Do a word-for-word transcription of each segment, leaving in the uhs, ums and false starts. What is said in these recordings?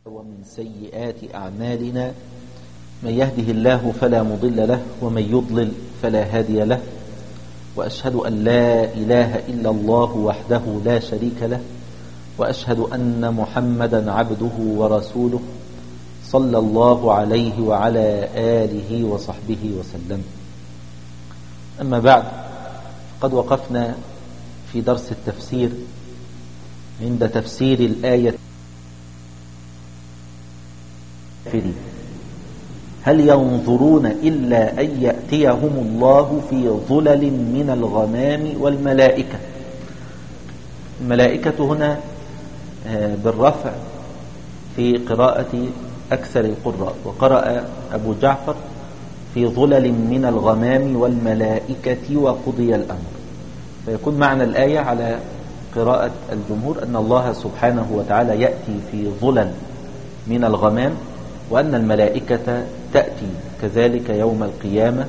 ومن سيئات أعمالنا من يهده الله فلا مضل له ومن يضلل فلا هادي له، وأشهد أن لا إله إلا الله وحده لا شريك له، وأشهد أن محمدا عبده ورسوله صلى الله عليه وعلى آله وصحبه وسلم. أما بعد، قد وقفنا في درس التفسير عند تفسير الآية: هل ينظرون إلا أن يأتيهم الله في ظلل من الغمام والملائكة. الملائكة هنا بالرفع في قراءة أكثر القراء، وقرأ أبو جعفر في ظلل من الغمام والملائكة وقضي الأمر، فيكون معنى الآية على قراءة الجمهور أن الله سبحانه وتعالى يأتي في ظلل من الغمام، وأن الملائكة تأتي كذلك يوم القيامة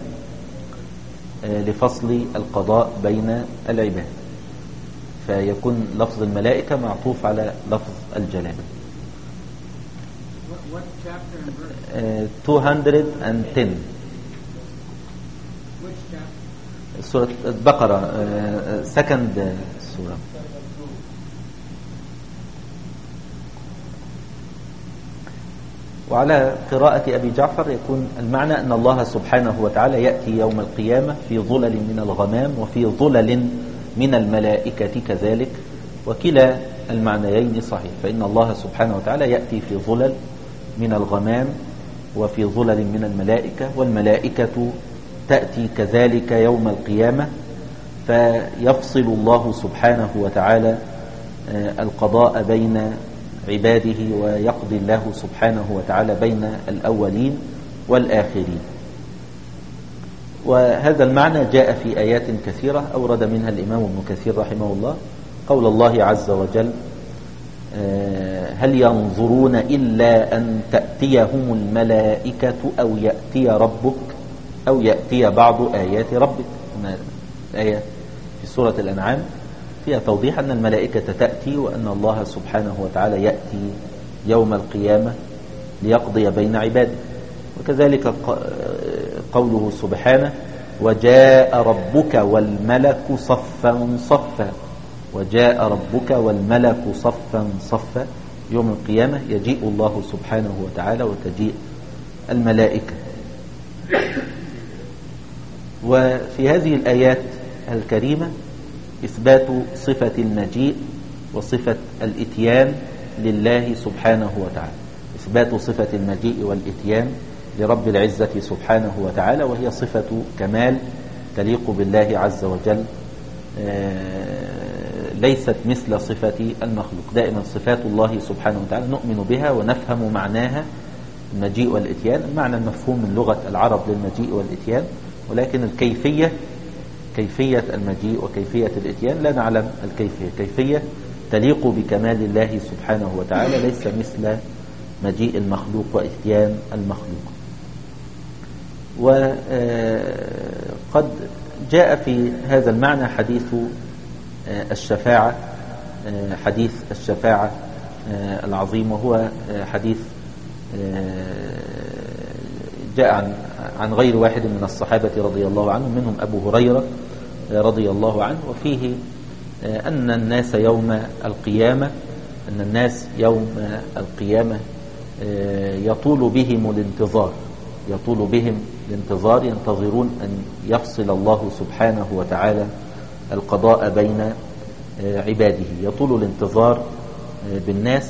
لفصل القضاء بين العباد، فيكون لفظ الملائكة معطوف على لفظ الجلالة. مئتين وعشرة سورة البقرة، سكند سورة. وعلى قراءة أبي جعفر يكون المعنى أن الله سبحانه وتعالى يأتي يوم القيامة في ظلل من الغمام وفي ظلل من الملائكة كذلك، وكلا المعنيين صحيح، فإن الله سبحانه وتعالى يأتي في ظلل من الغمام وفي ظلل من الملائكة، والملائكة تأتي كذلك يوم القيامة، فيفصل الله سبحانه وتعالى القضاء بين عباده، ويقضي الله سبحانه وتعالى بين الأولين والآخرين. وهذا المعنى جاء في آيات كثيرة أورد منها الإمام ابن كثير رحمه الله قول الله عز وجل: هل ينظرون إلا أن تأتيهم الملائكة أو يأتي ربك أو يأتي بعض آيات ربك. الآية في سورة الأنعام فيها توضيح أن الملائكة تأتي، وأن الله سبحانه وتعالى يأتي يوم القيامة ليقضي بين عباده. وكذلك قوله سبحانه: وجاء ربك والملك صفا صفا. وجاء ربك والملك صفا صفا. يوم القيامة يجيء الله سبحانه وتعالى وتجيء الملائكة. وفي هذه الآيات الكريمة إثبات صفة المجيء وصفة الإتيان لله سبحانه وتعالى، إثبات صفة المجيء والإتيان لرب العزة سبحانه وتعالى، وهي صفة كمال تليق بالله عز وجل، ليست مثل صفة المخلوق. دائما صفات الله سبحانه وتعالى نؤمن بها ونفهم معناها، المجيء والإتيان، المعنى المفهوم من لغة العرب للمجيء والإتيان، ولكن الكيفية، كيفية المجيء وكيفية الإتيان لا نعلم الكيفية. كيفية تليق بكمال الله سبحانه وتعالى، ليس مثل مجيء المخلوق وإتيان المخلوق. وقد جاء في هذا المعنى حديث الشفاعة، حديث الشفاعة العظيم، وهو حديث جاء عن عن غير واحد من الصحابة رضي الله عنهم، منهم أبو هريرة رضي الله عنه، وفيه أن الناس يوم القيامة أن الناس يوم القيامة يطول بهم الانتظار يطول بهم الانتظار ينتظرون أن يفصل الله سبحانه وتعالى القضاء بين عباده. يطول الانتظار بالناس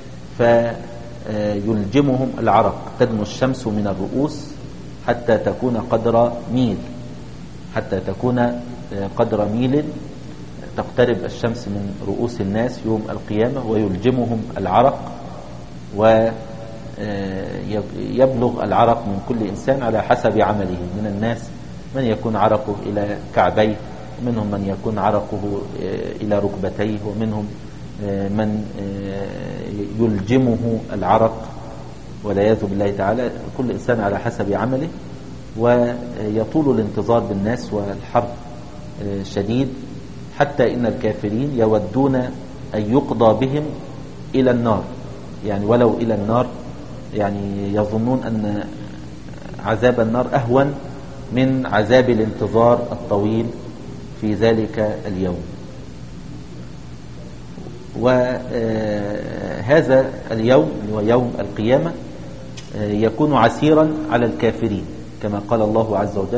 فيلجمهم العرق، تدنو الشمس من الرؤوس حتى تكون قدر ميل حتى تكون قدر ميل تقترب الشمس من رؤوس الناس يوم القيامة، ويلجمهم العرق، ويبلغ العرق من كل إنسان على حسب عمله. من الناس من يكون عرقه إلى كعبيه، ومنهم من يكون عرقه إلى ركبتيه، ومنهم من يلجمه العرق والعياذ بالله تعالى، كل إنسان على حسب عمله. ويطول الانتظار بالناس، والحر شديد، حتى إن الكافرين يودون أن يقضى بهم إلى النار، يعني ولو إلى النار، يعني يظنون أن عذاب النار أهون من عذاب الانتظار الطويل في ذلك اليوم. وهذا اليوم هو يوم القيامة يكون عسيرا على الكافرين كما قال الله عز وجل: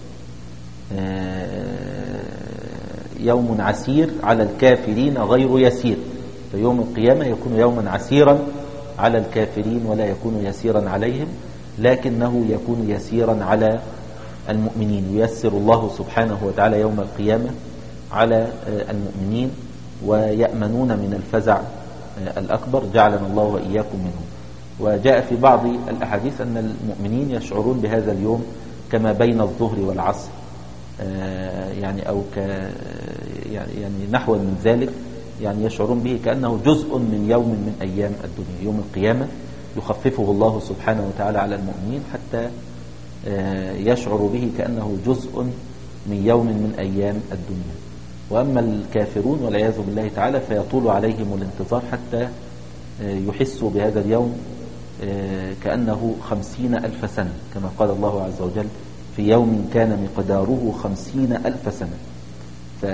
يوم عسير على الكافرين غير يسير. فيوم القيامة يكون يوما عسيرا على الكافرين ولا يكون يسيرا عليهم، لكنه يكون يسيرا على المؤمنين. ييسر الله سبحانه وتعالى يوم القيامة على المؤمنين ويأمنون من الفزع الأكبر، جعلنا الله وإياكم منهم. وجاء في بعض الأحاديث أن المؤمنين يشعرون بهذا اليوم كما بين الظهر والعصر، يعني أو ك يعني نحو من ذلك، يعني يشعرون به كأنه جزء من يوم من أيام الدنيا. يوم القيامة يخففه الله سبحانه وتعالى على المؤمنين حتى يشعر به كأنه جزء من يوم من أيام الدنيا. وأما الكافرون والعياذ بالله تعالى فيطول عليهم الانتظار حتى يحسوا بهذا اليوم كأنه خمسين ألف سنة، كما قال الله عز وجل: في يوم كان مقداره خمسين ألف سنة. ف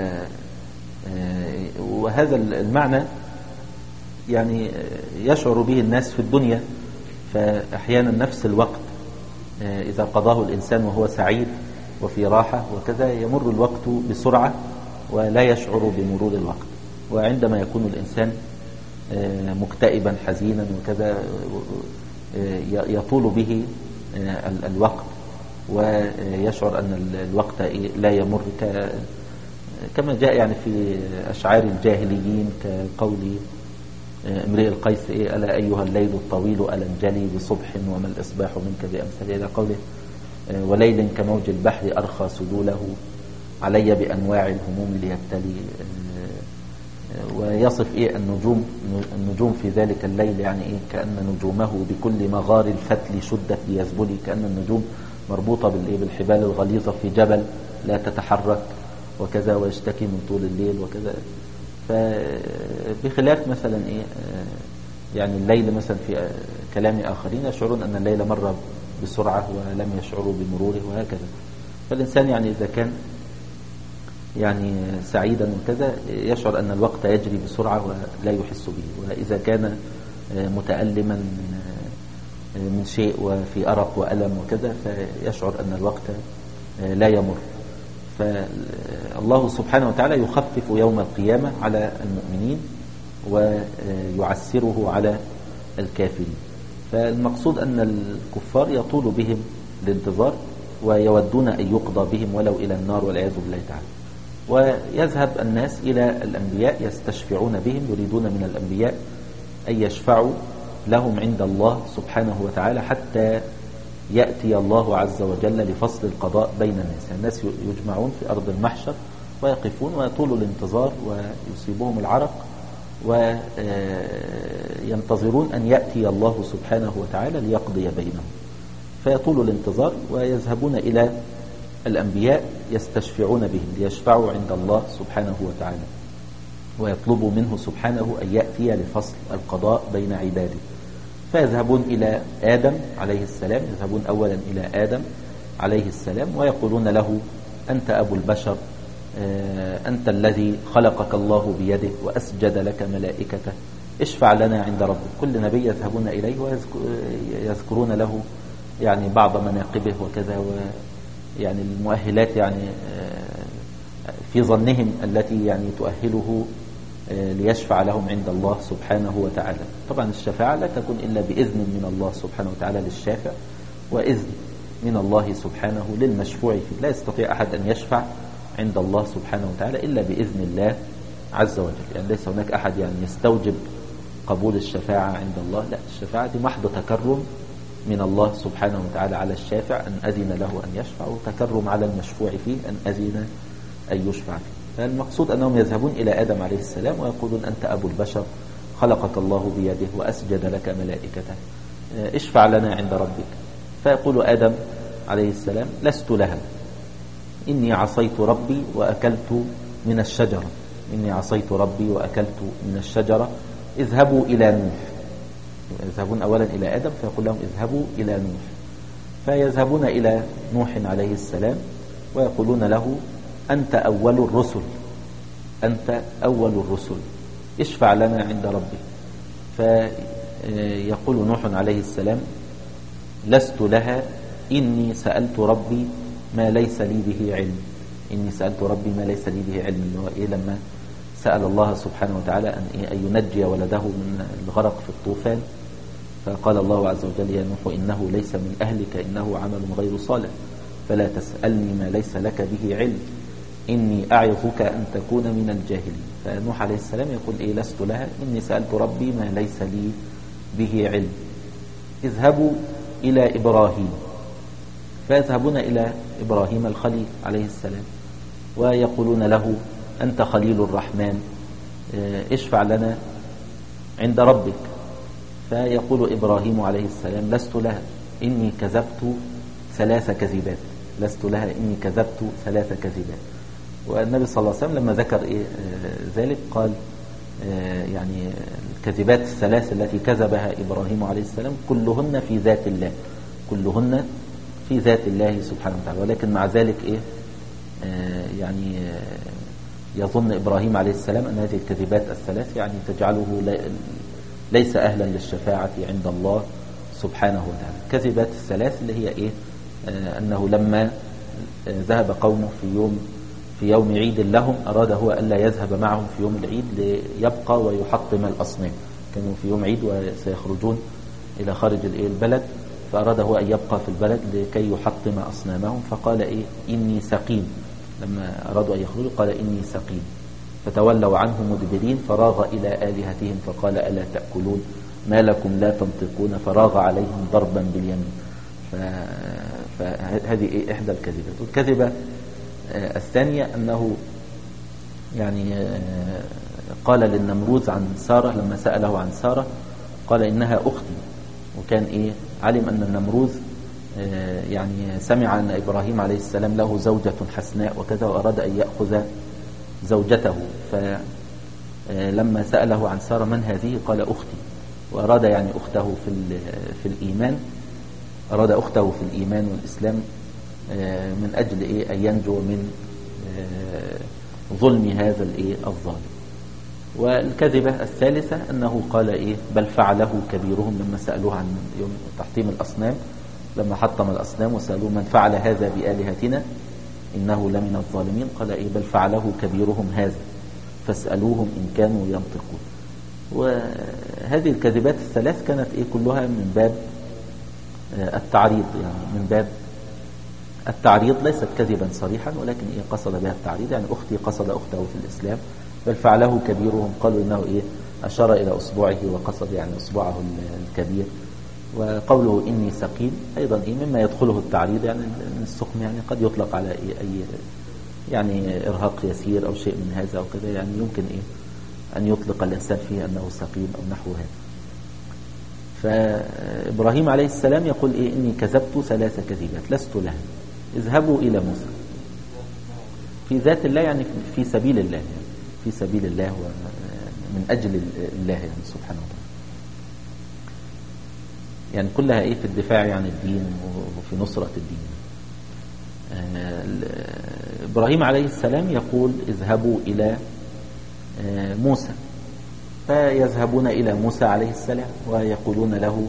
وهذا المعنى يعني يشعر به الناس في الدنيا. فأحيانا نفس الوقت إذا قضاه الإنسان وهو سعيد وفي راحة وكذا يمر الوقت بسرعة ولا يشعر بمرور الوقت. وعندما يكون الإنسان مكتئبا حزينا وكذا يطول به الوقت ويشعر أن الوقت لا يمر، كما جاء يعني في أشعار الجاهليين كقول امرئ القيس: ألا أيها الليل الطويل ألا انجلي بصبح وما الإصباح منك بأمثال، إلى قوله: وليل كموج البحر أرخى سدوله علي بأنواع الهموم ليبتلي. ويصف إيه النجوم النجوم في ذلك الليل، يعني إيه كأن نجومه بكل مغار الفتل شدت ليزبلي، كأن النجوم مربوطة بالإيه بالحبال الغليظة في جبل لا تتحرك وكذا، ويشتكي من طول الليل وكذا. فبخلاف مثلا إيه يعني الليل مثلا في كلام آخرين يشعرون أن الليل مر بسرعة ولم يشعروا بمروره وهكذا. فالإنسان يعني إذا كان يعني سعيدا وكذا يشعر أن الوقت يجري بسرعة ولا يحس به، وإذا كان متألما من شيء وفي أرق وألم وكذا فيشعر أن الوقت لا يمر. فالله سبحانه وتعالى يخفف يوم القيامة على المؤمنين ويعسره على الكافرين. فالمقصود أن الكفار يطول بهم الانتظار ويودون أن يقضى بهم ولو إلى النار والعياذ بالله تعالى. ويذهب الناس إلى الأنبياء يستشفعون بهم، يريدون من الأنبياء أن يشفعوا لهم عند الله سبحانه وتعالى حتى يأتي الله عز وجل لفصل القضاء بين الناس. يعني الناس يجمعون في أرض المحشر ويقفون ويطول الانتظار ويصيبهم العرق وينتظرون أن يأتي الله سبحانه وتعالى ليقضي بينهم، فيطول الانتظار ويذهبون إلى الأنبياء يستشفعون بهم ليشفعوا عند الله سبحانه وتعالى ويطلبوا منه سبحانه أن يأتي لفصل القضاء بين عباده. فيذهبون إلى آدم عليه السلام، يذهبون أولا إلى آدم عليه السلام ويقولون له: أنت أبو البشر، أنت الذي خلقك الله بيده وأسجد لك ملائكته، اشفع لنا عند ربك. كل نبي يذهبون إليه ويذكرون له يعني بعض مناقبه وكذا، ويعني المؤهلات يعني في ظنهم التي يعني تؤهله ليشفع لهم عند الله سبحانه وتعالى. طبعا الشفاعة لا تكون إلا بإذن من الله سبحانه وتعالى للشافع، وإذن من الله سبحانه للمشفوع فيه. لا يستطيع أحد أن يشفع عند الله سبحانه وتعالى إلا بإذن الله عز وجل. يعني ليس هناك أحد يعني يستوجب قبول الشفاعة عند الله، لا، الشفاعة دي محض تكرم من الله سبحانه وتعالى على الشافع أن أذن له أن يشفع، وتكرم على المشفوع فيه أن أذن أن يشفع فيه. فالمقصود أنهم يذهبون إلى آدم عليه السلام ويقولون: أنت أبو البشر، خلقك الله بيده وأسجد لك ملائكته، اشفع لنا عند ربك. فيقول آدم عليه السلام: لست لها، إني عصيت ربي وأكلت من الشجرة إني عصيت ربي وأكلت من الشجرة اذهبوا إلى نوح يذهبون أولا إلى آدم فيقول لهم اذهبوا إلى نوح، فيذهبون إلى نوح عليه السلام ويقولون له أنت أول الرسل، أنت أول الرسل اشفع لنا عند ربك. فيقول نوح عليه السلام لست لها إني سألت ربي ما ليس لي به علم، إني سألت ربي ما ليس لي به علم، اللي هو إيه لما سأل الله سبحانه وتعالى أن, إيه أن ينجي ولده من الغرق في الطوفان، فقال الله عز وجل يا نوح إنه ليس من أهلك إنه عمل غير صالح فلا تسألني ما ليس لك به علم إني أعظك أن تكون من الجاهلين. فنوح عليه السلام يقول إيه لست لها إني سألت ربي ما ليس لي به علم. اذهبوا إلى إبراهيم، فيذهبون إلى إبراهيم الخليل عليه السلام ويقولون له أنت خليل الرحمن اشفع لنا عند ربك. فيقول إبراهيم عليه السلام لست لها إني كذبت ثلاث كذبات، لست لها إني كذبت ثلاث كذبات. والنبي صلى الله عليه وسلم لما ذكر إيه ذلك قال يعني الكذبات الثلاث التي كذبها إبراهيم عليه السلام كلهن في ذات الله، كلهن في ذات الله سبحانه وتعالى، ولكن مع ذلك إيه يعني يظن إبراهيم عليه السلام أن هذه الكذبات الثلاث يعني تجعله ليس أهلا للشفاعة عند الله سبحانه وتعالى. الكذبات الثلاث اللي هي إيه أنه لما ذهب قومه في يوم في يوم عيد لهم أراد هو ألا يذهب معهم في يوم العيد ليبقى ويحطم الأصنام، كانوا في يوم عيد وسيخرجون إلى خارج البلد، فأراد هو أن يبقى في البلد لكي يحطم أصنامهم، فقال إيه إني سقيم، لما أرادوا أن يخرجوا قال إني سقيم، فتولوا عنه مدبرين فراغ إلى آلهتهم فقال ألا تأكلون ما لكم لا تنطقون فراغ عليهم ضربا باليمين. فهذه إيه إحدى الكذبات. والكذبة الثانية أنه يعني قال للنمروذ عن سارة لما سأله عن سارة قال إنها أختي، وكان إيه علم أن النمروذ يعني سمع أن إبراهيم عليه السلام له زوجة حسناء وكذا وأراد أن يأخذ زوجته، فلما سأله عن سارة من هذه قال أختي، وأراد يعني أخته في في الإيمان، أراد أخته في الإيمان والإسلام من أجل إيه أن ينجو من ظلم هذا الإيه الظالم. والكذبة الثالثة أنه قال إيه بل فعله كبيرهم لما سألوه عن يوم تحطيم الأصنام، لما حطم الأصنام وسألوه من فعل هذا بآلهتنا إنه لمن الظالمين قال إيه بل فعله كبيرهم هذا فاسألوهم إن كانوا ينطقون. وهذه الكذبات الثلاث كانت إيه كلها من باب التعريض، يعني من باب التعريض، ليست كذبا صريحا ولكن إيه قصد بها التعريض، يعني أختي قصد أخته في الإسلام، بل فعله كبيرهم قالوا إنه إيه أشار إلى أصبعه وقصد يعني أصبعه الكبير. وقوله إني سقيم أيضا إيه مما يدخله التعريض، يعني السقم يعني قد يطلق على إيه أي يعني إرهاق يسير أو شيء من هذا أو كذا، يعني يمكن إيه أن يطلق الإنسان فيه أنه سقيم أو نحو هذا. فإبراهيم عليه السلام يقول إيه إني كذبت ثلاث كذبات لست لها، اذهبوا إلى موسى في ذات الله، يعني في سبيل الله، يعني في سبيل الله ومن أجل الله يعني سبحانه وتعالى، يعني كلها إيه في الدفاع عن الدين وفي نصرة الدين. إبراهيم عليه السلام يقول اذهبوا إلى موسى، فيذهبون إلى موسى عليه السلام ويقولون له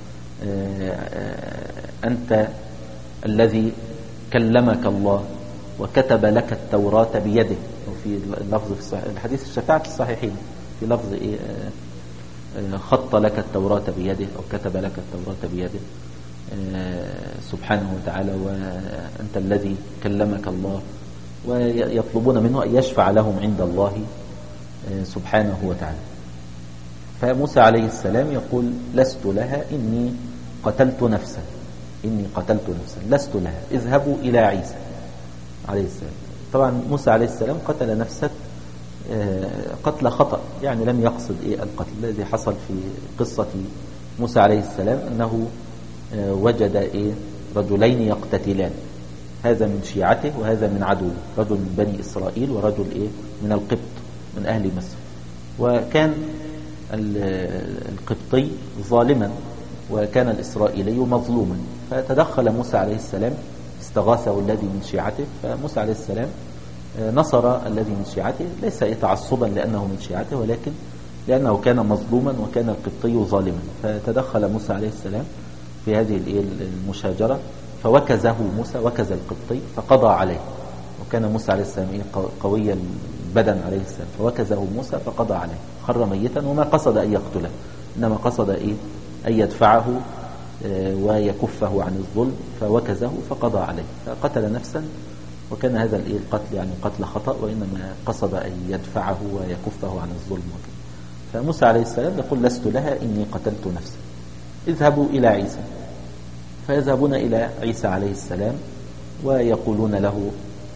أنت الذي كلمك الله وكتب لك التوراة بيده، وفي اللفظ في الصحيح الحديث الشفاعة في الصحيحين في لفظ إيه خط لك التوراة بيده أو كتب لك التوراة بيده سبحانه وتعالى، وأنت الذي كلمك الله، ويطلبون منه أن يشفع لهم عند الله سبحانه وتعالى. فموسى عليه السلام يقول لست لها إني قتلت نفسا، إني قتلت نفسا لست لها اذهبوا إلى عيسى عليه السلام. طبعا موسى عليه السلام قتل نفسه قتل خطأ، يعني لم يقصد إيه القتل. الذي حصل في قصة موسى عليه السلام أنه وجد إيه رجلين يقتتلان، هذا من شيعته وهذا من عدوه، رجل من بني إسرائيل ورجل إيه من القبط من أهل مصر، وكان القبطي ظالما وكان الإسرائيلي مظلوما، فتدخل موسى عليه السلام استغاثه الذي من شيعته، فموسى عليه السلام نصر الذي من شيعته، ليس تعصبا لأنه من شيعته ولكن لأنه كان مظلوما وكان القبطي ظالما، فتدخل موسى عليه السلام في هذه المشاجرة فوكزه موسى، وكز القبطي فقضى عليه، وكان موسى عليه السلام قوي البدن عليه السلام، فوكزه موسى فقضى عليه، خر ميتا وما قصد أن يقتله، إنما قصد إيه أن يدفعه ويكفه عن الظلم، فوكزه فقضى عليه فقتل نفسا، وكان هذا القتل يعني قتل خطأ، وإنما قصد أن يدفعه ويكفه عن الظلم وكذا. فموسى عليه السلام يقول لست لها إني قتلت نفسا، اذهبوا إلى عيسى، فيذهبون إلى عيسى عليه السلام ويقولون له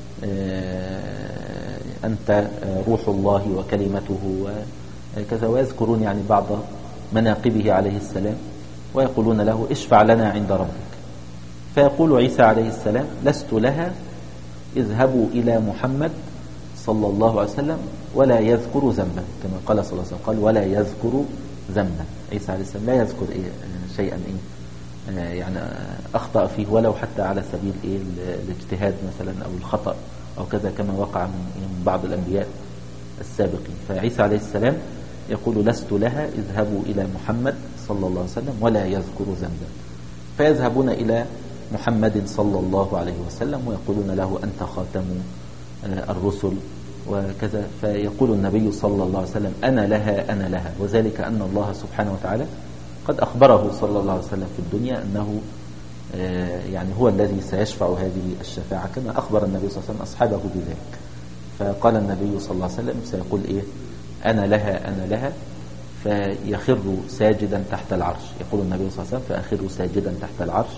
أنت روح الله وكلمته وكذا، ويذكرون يعني بعض مناقبه عليه السلام، ويقولون له اشفع لنا عند ربك، فيقول عيسى عليه السلام لست لها، اذهبوا إلى محمد صلى الله عليه وسلم ولا يذكر ذنبا، كما قال صلى الله عليه وسلم قال ولا يذكر ذنبا. عيسى عليه السلام لا يذكر إيه شيئا إيه يعني أخطأ فيه ولو حتى على سبيل إيه الاجتهاد مثلا أو الخطأ أو كذا، كما وقع من بعض الأنبياء السابقين. فعيسى عليه السلام يقول لست لها، اذهبوا إلى محمد صلى الله عليه وسلم ولا يذكر ذنبا، فيذهبون إلى محمد صلى الله عليه وسلم ويقولون له أنت خاتم الرسل وكذا، فيقول النبي صلى الله عليه وسلم أنا لها أنا لها، وذلك أن الله سبحانه وتعالى قد أخبره صلى الله عليه وسلم في الدنيا أنه يعني هو الذي سيشفع هذه الشفاعة، كما أخبر النبي صلى الله عليه وسلم أصحابه بذلك. فقال النبي صلى الله عليه وسلم سيقول إيه أنا لها أنا لها، فيخر ساجدا تحت العرش، يقول النبي صلى الله عليه وسلم فأخر ساجدا تحت العرش،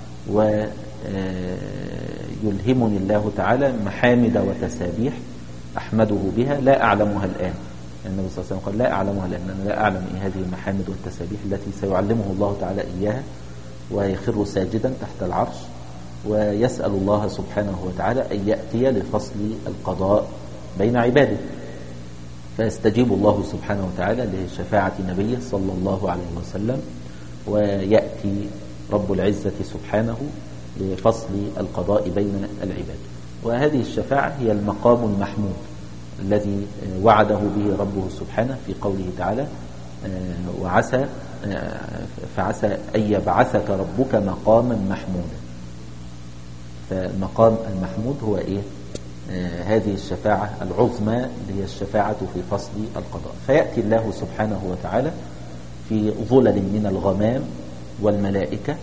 ويلهمني الله تعالى محامد وتسابيح أحمده بها لا أعلمها الآن. النبي صلى الله عليه وسلم قال لا أعلمها الآن، أنا لا أعلم إيه هذه المحامد والتسابيح التي سيعلمه الله تعالى إياها، ويخر ساجدا تحت العرش ويسأل الله سبحانه وتعالى أن يأتي لفصل القضاء بين عباده، فيستجيب الله سبحانه وتعالى لشفاعة نبيه صلى الله عليه وسلم، ويأتي رب العزة سبحانه لفصل القضاء بين العباد. وهذه الشفاعة هي المقام المحمود الذي وعده به ربه سبحانه في قوله تعالى وعسى فعسى أن يبعثك ربك مقاما محمودا. فالمقام المحمود هو إيه؟ آه هذه الشفاعة العظمى اللي هي الشفاعة في فصل القضاء. فيأتي الله سبحانه وتعالى في ظلل من الغمام والملائكة،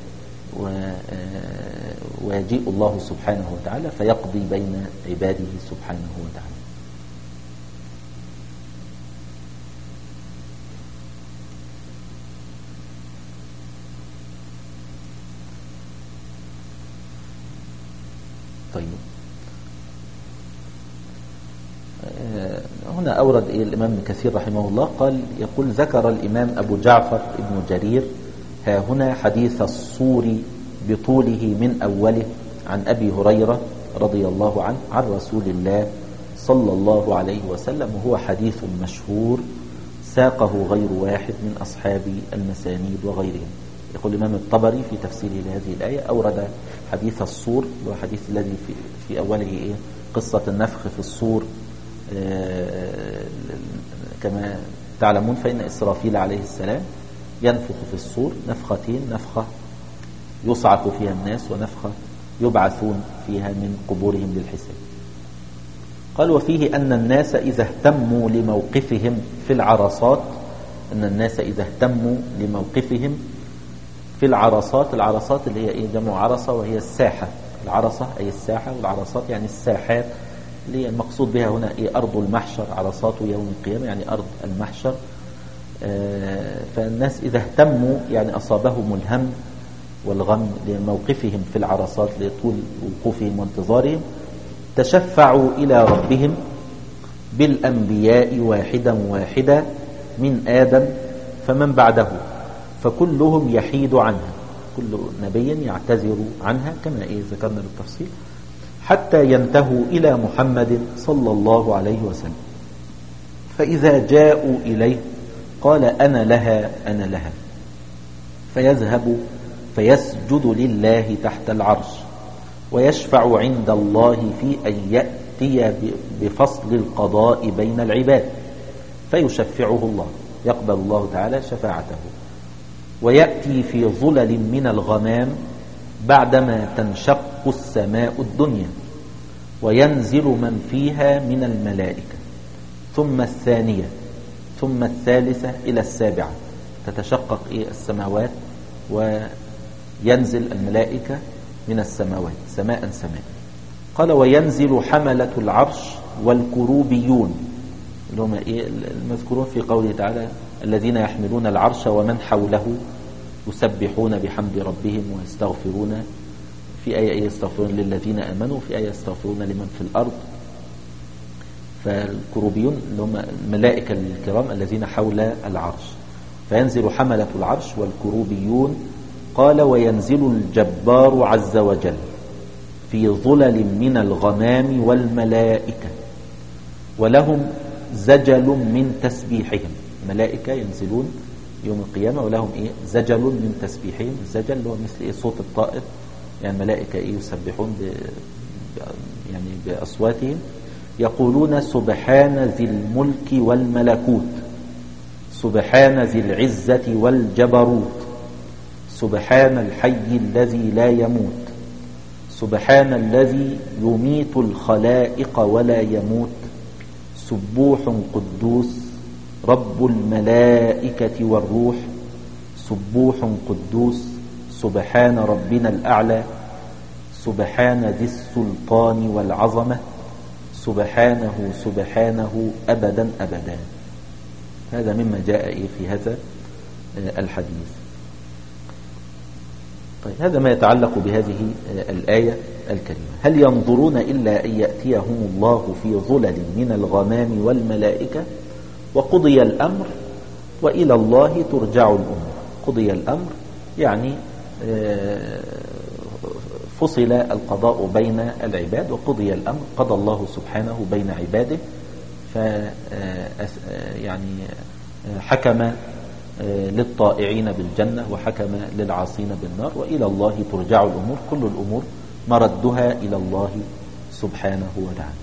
ويجيء الله سبحانه وتعالى فيقضي بين عباده سبحانه وتعالى. طيب هنا أورد إيه الإمام كثير رحمه الله، قال يقول ذكر الإمام أبو جعفر ابن جرير ها هنا حديث الصور بطوله من أوله عن أبي هريرة رضي الله عنه عن رسول الله صلى الله عليه وسلم، وهو حديث مشهور ساقه غير واحد من أصحاب المسانيد وغيرهم. يقول الإمام الطبري في تفسيره لهذه الآية أورد حديث الصور، وهو حديث الذي في, في أوله إيه؟ قصة النفخ في الصور. آه كما تعلمون فإن إسرافيل عليه السلام ينفخ في الصور نفختين، نفخة يصعق فيها الناس ونفخة يبعثون فيها من قبورهم للحساب. قال وفيه أن الناس إذا اهتموا لموقفهم في العرصات، أن الناس إذا اهتموا لموقفهم في العرصات، العرصات اللي هي إيه؟ جمع عرصة وهي الساحة، العرصة أي الساحة، والعرصات يعني الساحات اللي المقصود بها هنا إيه؟ أرض المحشر، عرصات يوم القيامة يعني أرض المحشر. آه فالناس إذا اهتموا يعني أصابهم الهم والغم لموقفهم في العرصات لطول وقوفهم وانتظارهم، تشفعوا إلى ربهم بالأنبياء واحدا واحدا من آدم فمن بعده، فكلهم يحيد عنها، كل نبي يعتذر عنها كما إيه ذكرنا بالتفصيل، حتى ينتهوا إلى محمد صلى الله عليه وسلم. فإذا جاءوا إليه قال أنا لها أنا لها، فيذهب فيسجد لله تحت العرش ويشفع عند الله في أن يأتي بفصل القضاء بين العباد فيشفعه الله، يقبل الله تعالى شفاعته، ويأتي في ظلل من الغمام بعدما تنشق السماء الدنيا وينزل من فيها من الملائكة، ثم الثانية ثم الثالثة إلى السابعة، تتشقق إيه السماوات وينزل الملائكة من السماوات سماء سماء. قال وينزل حملة العرش والكروبيون اللي هم إيه المذكورون في قوله تعالى الذين يحملون العرش ومن حوله يسبحون بحمد ربهم ويستغفرون، في آية يستغفرون للذين آمنوا، في آية يستغفرون لمن في الأرض. فالكروبيون اللي هم الملائكة الكرام الذين حول العرش، فينزل حملة العرش والكروبيون. قال وينزل الجبار عز وجل في ظلل من الغمام والملائكة ولهم زجل من تسبيحهم، ملائكة ينزلون يوم القيامة ولهم إيه زجل من تسبيحهم، الزجل اللي هو مثل إيه صوت الطائر، يعني ملائكة إيه يسبحون ب... يعني بأصواتهم، يقولون سبحان ذي الملك والملكوت، سبحان ذي العزة والجبروت، سبحان الحي الذي لا يموت، سبحان الذي يميت الخلائق ولا يموت، سبوح قدوس رب الملائكة والروح، سبوح قدوس سبحان ربنا الأعلى، سبحان ذي السلطان والعظمة، سبحانه سبحانه أبدا أبدا. هذا مما جاء في هذا الحديث. طيب هذا ما يتعلق بهذه الآية الكريمة. هل ينظرون إلا أن يأتيهم الله في ظلل من الغمام والملائكة وقضي الأمر وإلى الله ترجع الأمور. قضي الأمر يعني فصل القضاء بين العباد، وقضي الأمر قضى الله سبحانه بين عباده، ف يعني حكم للطائعين بالجنة وحكم للعاصين بالنار، وإلى الله ترجع الأمور، كل الأمور مردها إلى الله سبحانه وتعالى.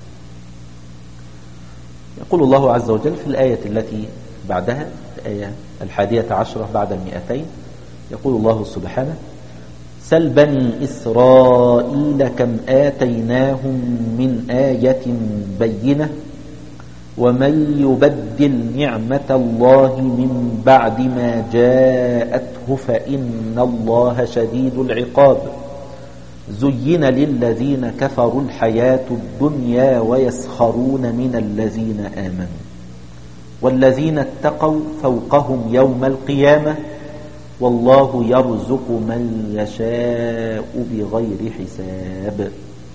يقول الله عز وجل في الآية التي بعدها الآية الحادية عشرة بعد المئتين، يقول الله سبحانه سل بني إسرائيل كم آتيناهم من آية بينة ومن يبدل نعمة الله من بعد ما جاءته فإن الله شديد العقاب. زين للذين كفروا الحياة الدنيا ويسخرون من الذين آمنوا والذين اتقوا فوقهم يوم القيامة والله يرزق من يشاء بغير حساب.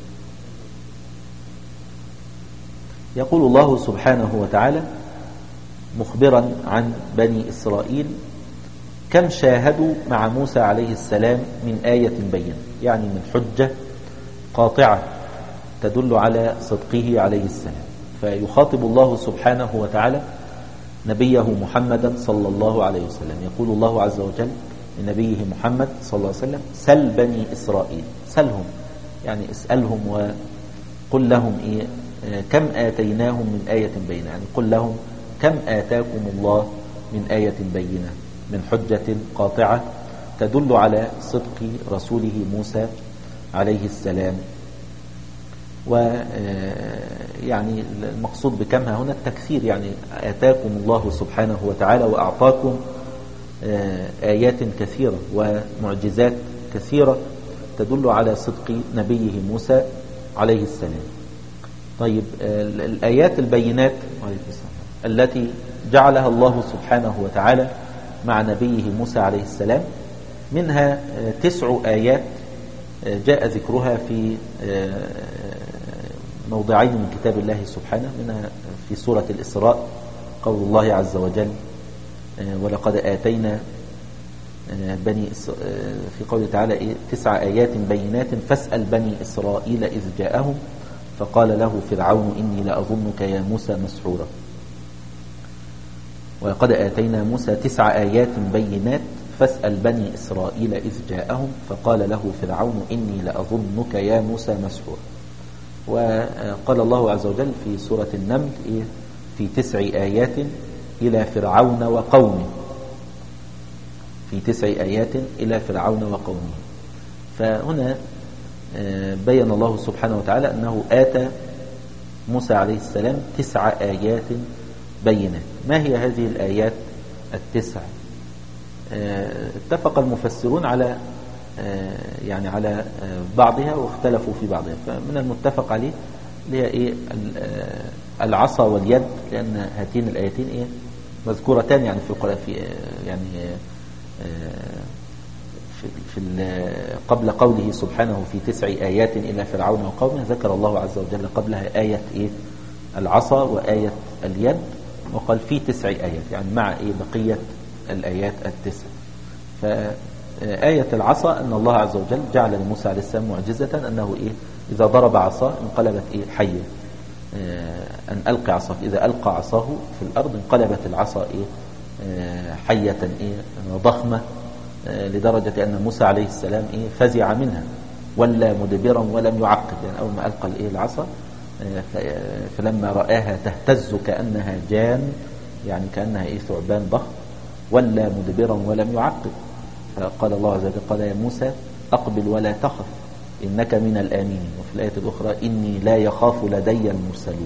يقول الله سبحانه وتعالى مخبرا عن بني إسرائيل كم شاهدوا مع موسى عليه السلام من آية بينة، يعني من حجة قاطعة تدل على صدقه عليه السلام. فيخاطب الله سبحانه وتعالى نبيه محمدا صلى الله عليه وسلم، يقول الله عز وجل لنبيه محمد صلى الله عليه وسلم سل بني إسرائيل، سلهم يعني اسألهم وقل لهم إيه كم آتيناهم من آية بينة، يعني قل لهم كم آتاكم الله من آية بينة، من حجة قاطعة تدل على صدق رسوله موسى عليه السلام. ويعني المقصود بكمها هنا التكثير، يعني آتاكم الله سبحانه وتعالى وأعطاكم آيات كثيرة ومعجزات كثيرة تدل على صدق نبيه موسى عليه السلام. طيب الآيات البينات التي جعلها الله سبحانه وتعالى مع نبيه موسى عليه السلام منها تسع آيات جاء ذكرها في موضعين من كتاب الله سبحانه، منها في سورة الإسراء قول الله عز وجل ولقد آتينا بني في قوله تعالى تسع آيات بينات فاسأل بني إسرائيل إذ جاءهم فقال له فرعون إني لأظنك يا موسى مسحورا. ولقد آتينا موسى تسع آيات بينات فاسأل بني إسرائيل إذ جاءهم فقال له فرعون إني لأظنك يا موسى مسحورا. وقال الله عز وجل في سورة النمل في تسع آيات إلى فرعون وقومه، في تسع آيات إلى فرعون وقومه. فهنا بين الله سبحانه وتعالى أنه آتى موسى عليه السلام تسع آيات بينات. ما هي هذه الآيات التسع؟ اتفق المفسرون على يعني على بعضها واختلفوا في بعضها. فمن المتفق عليه اللي هي ايه العصا واليد، لأن هاتين الآيتين ايه مذكورتان يعني في القرآن، في يعني في, في قبل قوله سبحانه في تسع آيات إلى فرعون وقومه ذكر الله عز وجل قبلها آية ايه العصا وآية اليد، وقال في تسع آيات يعني مع ايه بقية الآيات التسع. فآية العصا أن الله عز وجل جعل لموسى عليه السلام معجزة أنه إيه إذا ضرب عصاه انقلبت إيه حية، أن ألقي عصاك، إذا ألقى عصاه في الأرض انقلبت العصا إيه حية إيه ضخمة، لدرجة أن موسى عليه السلام إيه فزع منها ولا مدبرا ولم يعقب، يعني أول ما ألقى الإيه العصا فلما رآها تهتز كأنها جان، يعني كأنها إيه ثعبان ضخم، ولا مدبرا ولم يعقب. فقال الله عز وجل قال يا موسى أقبل ولا تخف إنك من الآمنين. وفي الآية الأخرى إني لا يخاف لدي المرسلون.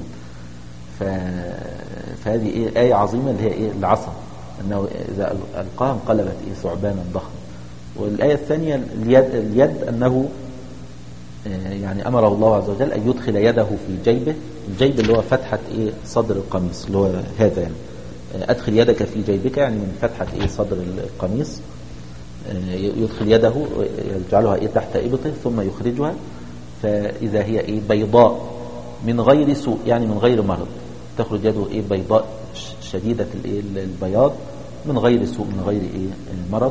فهذه إيه آية عظيمة اللي هي إيه العصا، أنه إذا ألقاها انقلبت إيه ثعبانا ضخما. والآية الثانية اليد, اليد أنه يعني أمره الله عز وجل أن يدخل يده في جيبه، الجيب اللي هو فتحة إيه صدر القميص اللي هو هذا، يعني أدخل يدك في جيبك يعني من فتحة إيه صدر القميص، يدخل يده يجعلها إيه تحت إبطه ثم يخرجها، فإذا هي إيه بيضاء من غير سوء يعني من غير مرض، تخرج يده إيه بيضاء شديدة الإيه البياض من غير سوء من غير إيه مرض،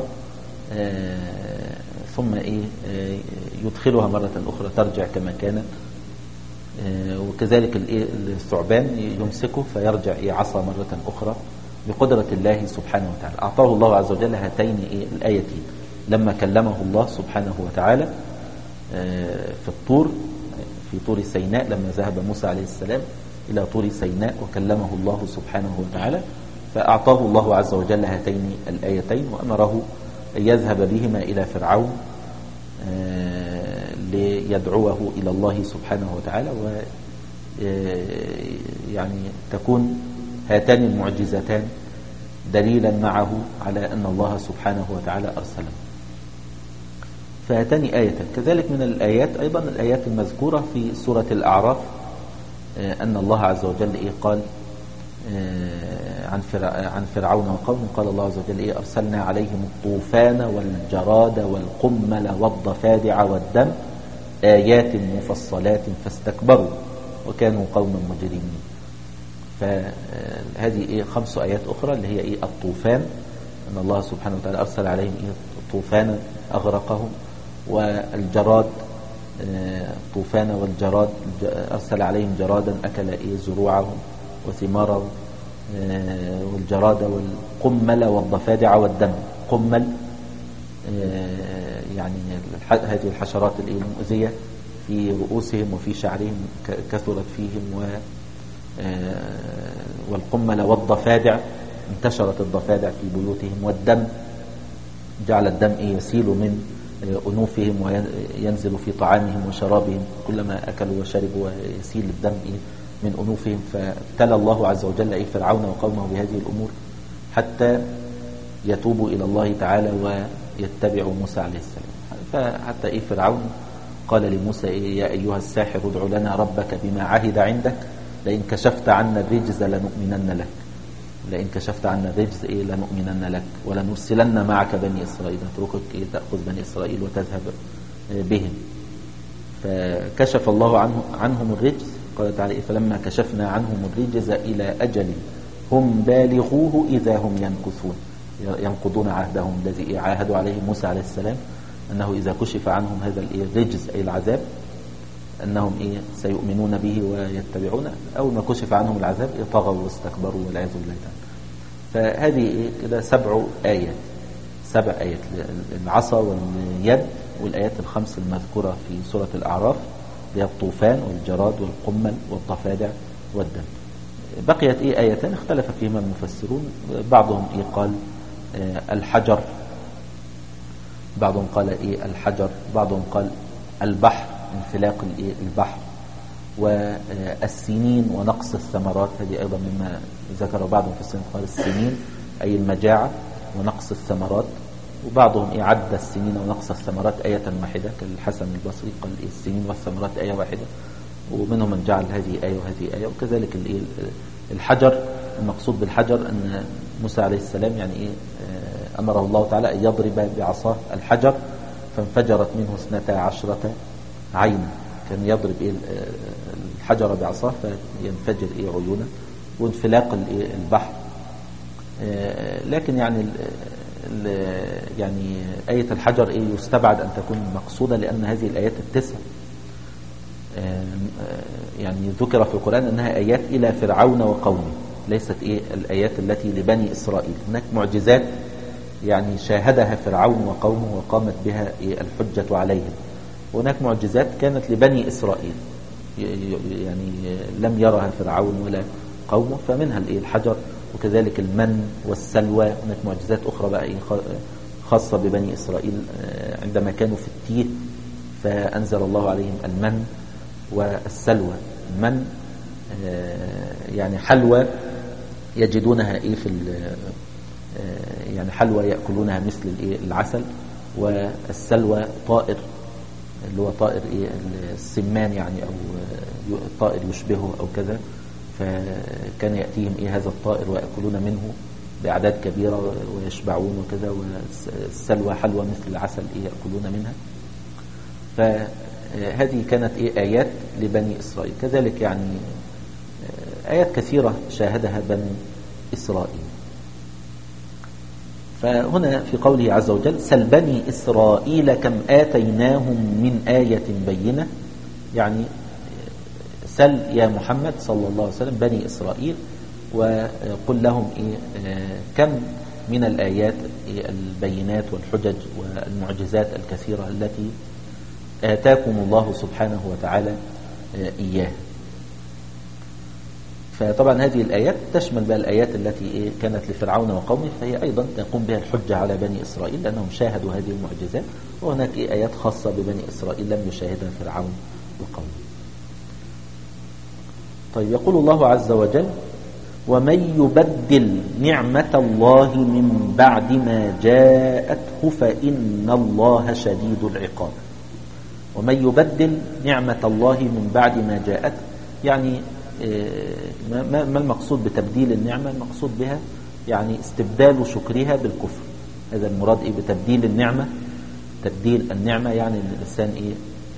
ثم إيه يدخلها مرة أخرى ترجع كما كانت. وكذلك الثعبان يمسكه فيرجع إيه عصا مرة أخرى بقدرة الله سبحانه وتعالى. أعطاه الله عز وجل هاتين إيه الآيتين لما كلمه الله سبحانه وتعالى في الطور، في طور سيناء، لما ذهب موسى عليه السلام إلى طور سيناء وكلمه الله سبحانه وتعالى، فأعطاه الله عز وجل هاتين الآيتين وأمره أن يذهب بهما إلى فرعون ليدعوه إلى الله سبحانه وتعالى، ويعني تكون هاتان المعجزتان دليلا معه على أن الله سبحانه وتعالى أرسله. فهاتان آيتان. كذلك من الآيات أيضا الآيات المذكورة في سورة الأعراف أن الله عز وجل إيه قال عن عن فرعون وقومه، قال الله عز وجل إيه أرسلنا عليهم الطوفان والجراد والقمل والضفادع والدم آيات مفصلات فاستكبروا وكانوا قوما مجرمين. فهذه إيه خمس آيات أخرى اللي هي إيه الطوفان، أن الله سبحانه وتعالى أرسل عليهم إيه طوفانا أغرقهم، والجراد طوفان والجراد أرسل عليهم جرادا أكل إيه زروعهم وثمارهم، والجراد والقمل والضفادع والدم. قمل يعني هذه الحشرات المؤذية في رؤوسهم وفي شعرهم كثرت فيهم، و والقمل والضفادع انتشرت الضفادع في بيوتهم، والدم جعل الدم يسيل من أنوفهم وينزل في طعامهم وشرابهم، كلما أكلوا وشربوا ويسيل الدم من أنوفهم. فابتلى الله عز وجل أي فرعون وقومه بهذه الأمور حتى يتوبوا إلى الله تعالى ويتبعوا موسى عليه السلام. فحتى إيه فرعون قال لموسى إيه يا أيها الساحر ادع لنا ربك بما عهد عندك لئن كشفت عنا الرجز لنؤمنن لك، لئن كشفت عنا الرجز إيه لنؤمنن لك ولنرسلن معك بني إسرائيل، نتركك إيه تأخذ بني إسرائيل وتذهب بهم. فكشف الله عنه عنهم الرجز، قال تعالى فلما كشفنا عنهم الرجز إلى أجل هم بالغوه إذا هم ينكثون، ينقضون عهدهم الذي عاهدوا عليه موسى عليه السلام أنه إذا كشف عنهم هذا الرجز أي العذاب أنهم إيه سيؤمنون به ويتبعونه. أول ما كشف عنهم العذاب طغوا واستكبروا والعياذ بالله تعالى. فهذه كده سبع آيات، سبع آيات: العصا واليد والآيات الخمس المذكورة في سورة الأعراف، هي الطوفان والجراد والقمل والضفادع والدم. بقيت إيه آيتان اختلف فيهما المفسرون، بعضهم إيه قال آه الحجر، بعضهم قال إيه الحجر، بعضهم قال البحر، انفلاق الإيه البحر، والسنين ونقص الثمرات، هذه أيضا مما ذكر بعضهم في السنين، قال السنين أي المجاعة ونقص الثمرات، وبعضهم إيه عد السنين ونقص الثمرات آية واحدة كالحسن البصري، قال إيه السنين والثمرات آية واحدة، ومنهم من جعل هذه آية وهذه آية. وكذلك الحجر، المقصود بالحجر أن موسى عليه السلام يعني إيه أمره الله تعالى أن يضرب بعصاه الحجر فانفجرت منه اثنتا عشرة عينا، كان يضرب إيه الحجر بعصاه فينفجر إيه عيونه، وانفلاق البحر. لكن يعني يعني آية الحجر إيه يستبعد أن تكون مقصودة، لأن هذه الآيات التسع يعني ذكر في القرآن أنها آيات إلى فرعون وقومه، ليست إيه الآيات التي لبني إسرائيل. هناك معجزات يعني شاهدها فرعون وقومه وقامت بها إيه الحجة عليهم، وهناك معجزات كانت لبني إسرائيل يعني لم يرها فرعون ولا قومه، فمنها الإيه الحجر، وكذلك المن والسلوى. هناك معجزات أخرى بقى خاصة ببني إسرائيل عندما كانوا في التيه فأنزل الله عليهم المن والسلوى. المن يعني حلوى يجدونها إيه في يعني حلوى يأكلونها مثل الإيه العسل، والسلوى طائر اللي هو طائر إيه السمان يعني، أو طائر يشبهه أو كذا، فكان يأتيهم إيه هذا الطائر ويأكلون منه بأعداد كبيرة ويشبعون وكذا، والسلوى حلوى مثل العسل إيه يأكلون منها. فهذه كانت إيه آيات لبني إسرائيل. كذلك يعني آيات كثيرة شاهدها بني إسرائيل. فهنا في قوله عز وجل سل بني إسرائيل كم آتيناهم من آية بينة، يعني سل يا محمد صلى الله عليه وسلم بني إسرائيل وقل لهم إيه كم من الآيات البينات والحجج والمعجزات الكثيرة التي آتاكم الله سبحانه وتعالى إياه. فطبعا هذه الآيات تشمل بها الآيات التي إيه كانت لفرعون وقومه، فهي أيضا تقوم بها الحجة على بني إسرائيل لأنهم شاهدوا هذه المعجزات، وهناك إيه آيات خاصة ببني إسرائيل لم يشاهدها فرعون وقومه. طيب يقول الله عز وجل ومن يبدل نعمة الله من بعد ما جاءته فإن الله شديد العقاب. ومن يبدل نعمة الله من بعد ما جاءته، يعني ما المقصود بتبديل النعمة؟ المقصود بها يعني استبدال شكرها بالكفر. هذا المراد إيه بتبديل النعمة؟ تبديل النعمة يعني ان الإنسان إيه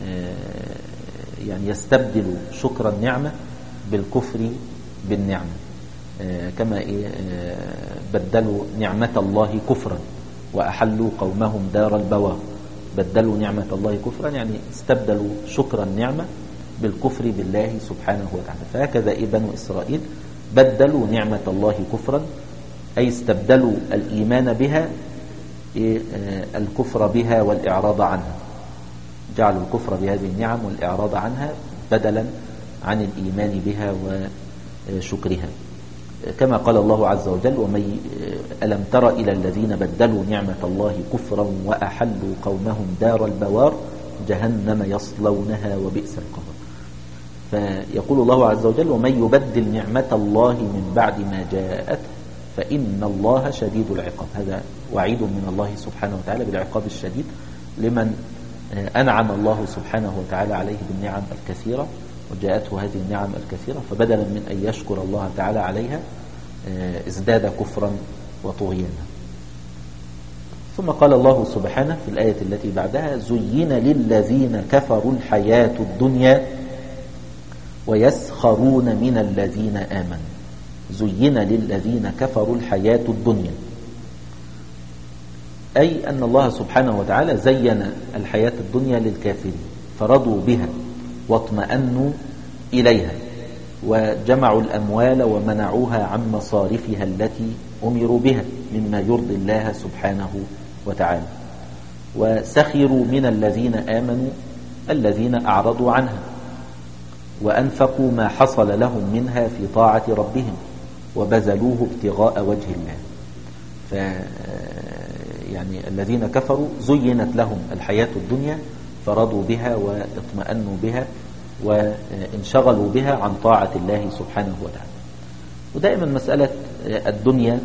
يعني يستبدل شكر النعمة بالكفر بالنعمة، كما إيه بدلوا نعمة الله كفرا وأحلوا قومهم دار البوار. بدلوا نعمة الله كفرا يعني استبدلوا شكر النعمة بالكفر بالله سبحانه وتعالى. فهكذا إيه بنو إسرائيل بدلوا نعمة الله كفرا، أي استبدلوا الإيمان بها إيه الكفر بها والإعراض عنها، جعلوا الكفر بهذه النعم والإعراض عنها بدلا عن الإيمان بها وشكرها. كما قال الله عز وجل ومن ألم تر إلى الذين بدلوا نعمة الله كفرا وأحلوا قومهم دار البوار جهنم يصلونها وبئس القرار. فيقول الله عز وجل ومن يبدل نعمة الله من بعد ما جاءته فإن الله شديد العقاب. هذا وعيد من الله سبحانه وتعالى بالعقاب الشديد لمن أنعم الله سبحانه وتعالى عليه بالنعم الكثيرة وجاءته هذه النعم الكثيرة، فبدلا من أن يشكر الله تعالى عليها ازداد كفرا وطغيانا. ثم قال الله سبحانه في الآية التي بعدها زين للذين كفروا الحياة الدنيا ويسخرون من الذين آمنوا. زين للذين كفروا الحياة الدنيا، أي أن الله سبحانه وتعالى زين الحياة الدنيا للكافرين فرضوا بها واطمأنوا إليها وجمعوا الأموال ومنعوها عن مصارفها التي أمروا بها مما يرضي الله سبحانه وتعالى. وسخروا من الذين آمنوا الذين أعرضوا عنها وأنفقوا ما حصل لهم منها في طاعة ربهم وبذلوه ابتغاء وجه الله. ف يعني الذين كفروا زينت لهم الحياة الدنيا فرضوا بها واطمأنوا بها وانشغلوا بها عن طاعة الله سبحانه وتعالى. ودائما مسألة الدنيا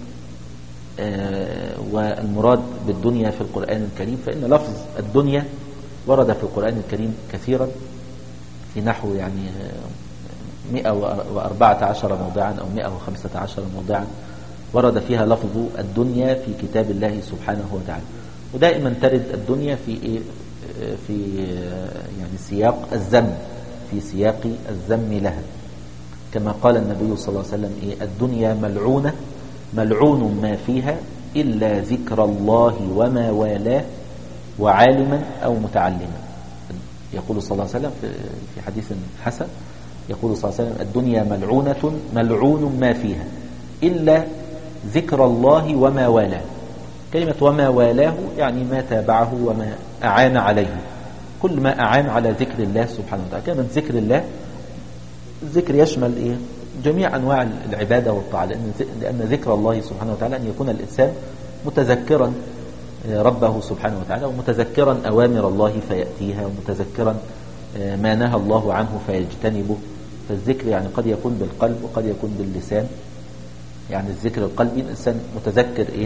والمراد بالدنيا في القرآن الكريم، فإن لفظ الدنيا ورد في القرآن الكريم كثيرا في نحو يعني مئة وأربعة عشر موضعا أو مئة وخمسة عشر موضعا ورد فيها لفظ الدنيا في كتاب الله سبحانه وتعالى. ودائما ترد الدنيا في إيه؟ في يعني سياق الذم، في سياق الذم لها، كما قال النبي صلى الله عليه وسلم إيه؟ الدنيا ملعونة ملعون ما فيها إلا ذكر الله وما والاه وعالما أو متعلما. يقول صلى الله عليه وسلم في حديث حسن، يقول صلى الله عليه وسلم الدنيا ملعونة ملعون ما فيها إلا ذكر الله وما والاه. كلمة وما والاه يعني ما تابعه وما أعان عليه، كل ما أعان على ذكر الله سبحانه وتعالى. كلمة ذكر الله، الذكر يشمل إيه؟ جميع أنواع العبادة والطاعة، لأن ذكر الله سبحانه وتعالى أن يكون الإنسان متذكرا ربه سبحانه وتعالى ومتذكرا أوامر الله فيأتيها ومتذكرا ما نهى الله عنه فيجتنبه. فالذكر يعني قد يكون بالقلب وقد يكون باللسان. يعني الذكر القلبي الإنسان متذكر إيه؟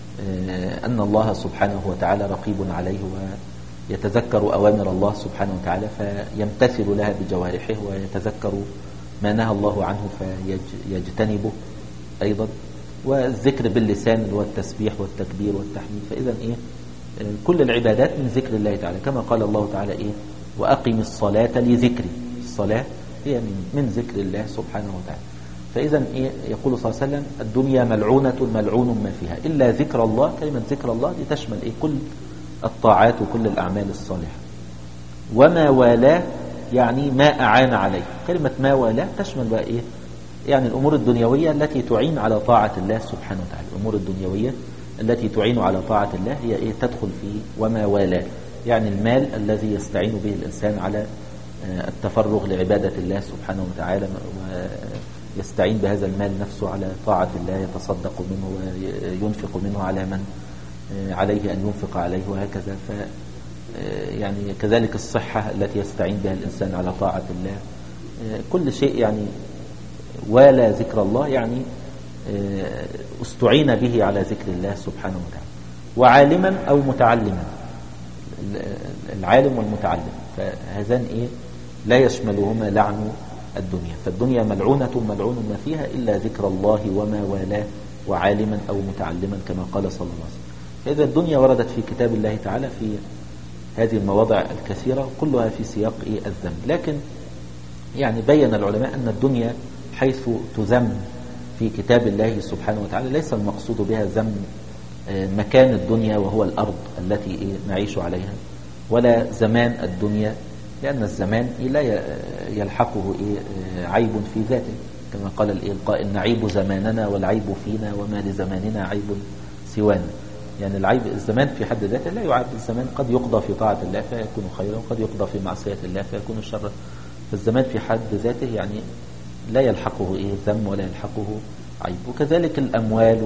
أن الله سبحانه وتعالى رقيب عليه ويتذكر أوامر الله سبحانه وتعالى فيمتثل لها بجوارحه ويتذكر ما نهى الله عنه فيجتنبه أيضا. والذكر باللسان اللي هو التسبيح والتكبير والتحميد. فإذا إيه؟ كل العبادات من ذكر الله تعالى، كما قال الله تعالى إيه؟ وأقم الصلاة لذكري. الصلاة هي من, من ذكر الله سبحانه وتعالى. فإذا إيه؟ يقول صلى الله عليه وسلم الدنيا ملعونة ملعون ما فيها إلا ذكر الله. كلمة ذكر الله دي تشمل إيه؟ كل الطاعات وكل الأعمال الصالحة. وما والاه يعني ما أعان عليه. كلمة ما والاه تشمل بقى إيه؟ يعني الأمور الدنيوية التي تعين على طاعة الله سبحانه وتعالى. الأمور الدنيوية التي تعين على طاعة الله هي إيه؟ تدخل في وما والاه. يعني المال الذي يستعين به الإنسان على التفرغ لعبادة الله سبحانه وتعالى ويستعين بهذا المال نفسه على طاعة الله، يتصدق منه وينفق منه على من عليه أن ينفق عليه وهكذا. ف يعني كذلك الصحة التي يستعين بها الإنسان على طاعة الله. كل شيء يعني ولا ذكر الله يعني استعين به على ذكر الله سبحانه وتعالى. وعالما أو متعلما، العالم والمتعلم، فهذان إيه؟ لا يشملهما لعن الدنيا. فالدنيا ملعونة ملعون ما فيها إلا ذكر الله وما والاه وعالما أو متعلما كما قال صلى الله عليه وسلم. فإذا الدنيا وردت في كتاب الله تعالى في هذه المواضع الكثيرة كلها في سياق إيه؟ الذم. لكن يعني بين العلماء أن الدنيا حيث تذم في كتاب الله سبحانه وتعالى ليس المقصود بها ذم مكان الدنيا وهو الأرض التي إيه؟ نعيش عليها، ولا زمان الدنيا، لأن الزمان لا يلحقه إيه؟ عيب في ذاته، كما قال القائل نعيب زماننا والعيب فينا وما لزماننا عيب سوانا. يعني العيب الزمان في حد ذاته لا يعاب. الزمان قد يقضى في طاعة الله فيكون خيرا وقد يقضى في معصية الله فيكون شرا. فالزمان في حد ذاته يعني لا يلحقه إيه؟ ذم ولا يلحقه عيب. وكذلك الأموال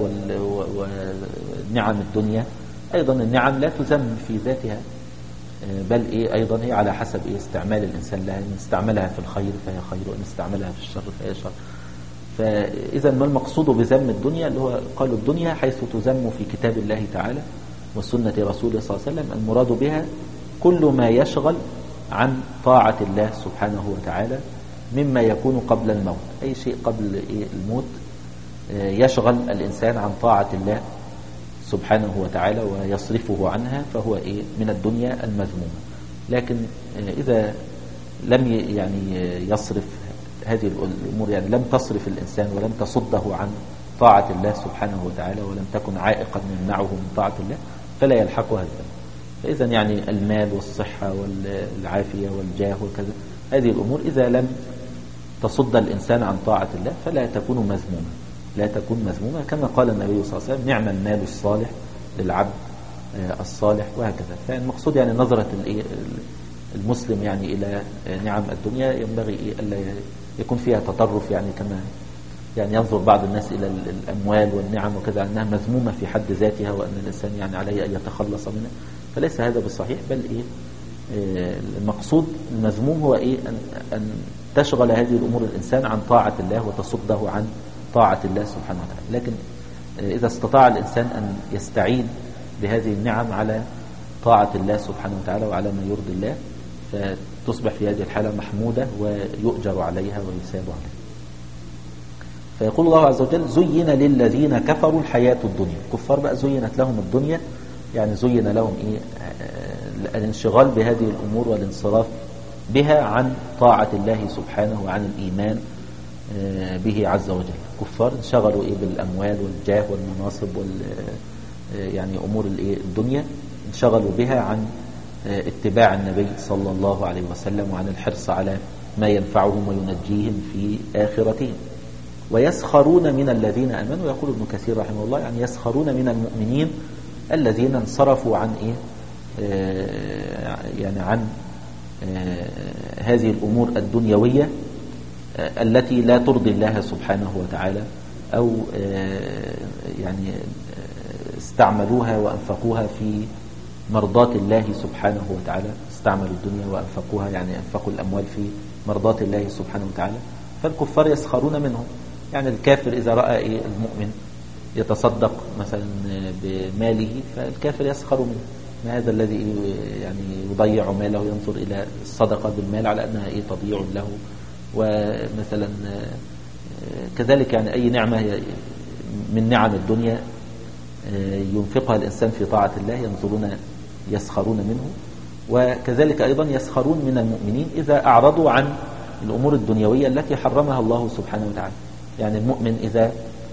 ونعم الدنيا أيضا، النعم لا تذم في ذاتها، بل إيه؟ أيضا هي على حسب إيه؟ استعمال الإنسان لها. إن استعملها في الخير فهي خير وإن استعملها في الشر فهي شر. فإذا ما المقصود بذم الدنيا اللي هو قالوا الدنيا حيث تذم في كتاب الله تعالى وسنة رسوله صلى الله عليه وسلم المراد بها كل ما يشغل عن طاعة الله سبحانه وتعالى مما يكون قبل الموت. أي شيء قبل إيه؟ الموت يشغل الإنسان عن طاعة الله سبحانه وتعالى ويصرفه عنها فهو إيه؟ من الدنيا المذمومة. لكن إذا لم يعني يصرف هذه الأمور، يعني لم تصرف الإنسان ولم تصده عن طاعة الله سبحانه وتعالى ولم تكن عائقا يمنعه من طاعة الله فلا يلحقها الذنب. فإذا يعني المال والصحة والعافية والجاه وكذا، هذه الأمور إذا لم تصد الإنسان عن طاعة الله فلا تكون مذمومة. لا تكون مذمومة، كما قال النبي صلى الله عليه وسلم نعم المال الصالح للعبد الصالح وهكذا. فالمقصود يعني نظرة المسلم يعني إلى نعم الدنيا ينبغي ألا يكون فيها تطرف، يعني كما يعني ينظر بعض الناس إلى الأموال والنعم وكذا أنها مذمومة في حد ذاتها وأن الإنسان يعني عليه أن يتخلص منها، فليس هذا بالصحيح. بل إيه المقصود المذموم هو إيه أن, أن تشغل هذه الأمور الإنسان عن طاعة الله وتصده عن طاعة الله سبحانه وتعالى. لكن إذا استطاع الإنسان أن يستعين بهذه النعم على طاعة الله سبحانه وتعالى وعلى ما يرضي الله، فتصبح في هذه الحالة محمودة ويؤجر عليها ويثاب عليها. فيقول الله عز وجل زين للذين كفروا الحياة الدنيا. الكفار بقى زينت لهم الدنيا، يعني زين لهم إيه الانشغال بهذه الأمور والانصراف بها عن طاعة الله سبحانه وعن الإيمان به عز وجل. الكفار انشغلوا إيه بالأموال والجاه والمناصب وال يعني أمور الدنيا، انشغلوا بها عن اتباع النبي صلى الله عليه وسلم وعن الحرص على ما ينفعهم وينجيهم في آخرتهم. ويسخرون من الذين آمنوا، يقول ابن كثير رحمه الله يعني يسخرون من المؤمنين الذين انصرفوا عن إيه آه يعني عن آه هذه الأمور الدنيوية آه التي لا ترضي الله سبحانه وتعالى، أو آه يعني استعملوها وأنفقوها في مرضاة الله سبحانه وتعالى. استعملوا الدنيا وأنفقوها يعني أنفقوا الأموال في مرضاة الله سبحانه وتعالى. فالكفار يسخرون منهم، يعني الكافر إذا رأى إيه المؤمن يتصدق مثلا بماله فالكافر يسخر منه، ما هذا الذي يعني يضيع ماله، ينظر إلى الصدقة بالمال على أنها إيه تضيع له. ومثلا كذلك يعني أي نعمة من نعم الدنيا ينفقها الإنسان في طاعة الله ينظرون يسخرون منه. وكذلك أيضا يسخرون من المؤمنين إذا أعرضوا عن الأمور الدنيوية التي حرمها الله سبحانه وتعالى. يعني المؤمن إذا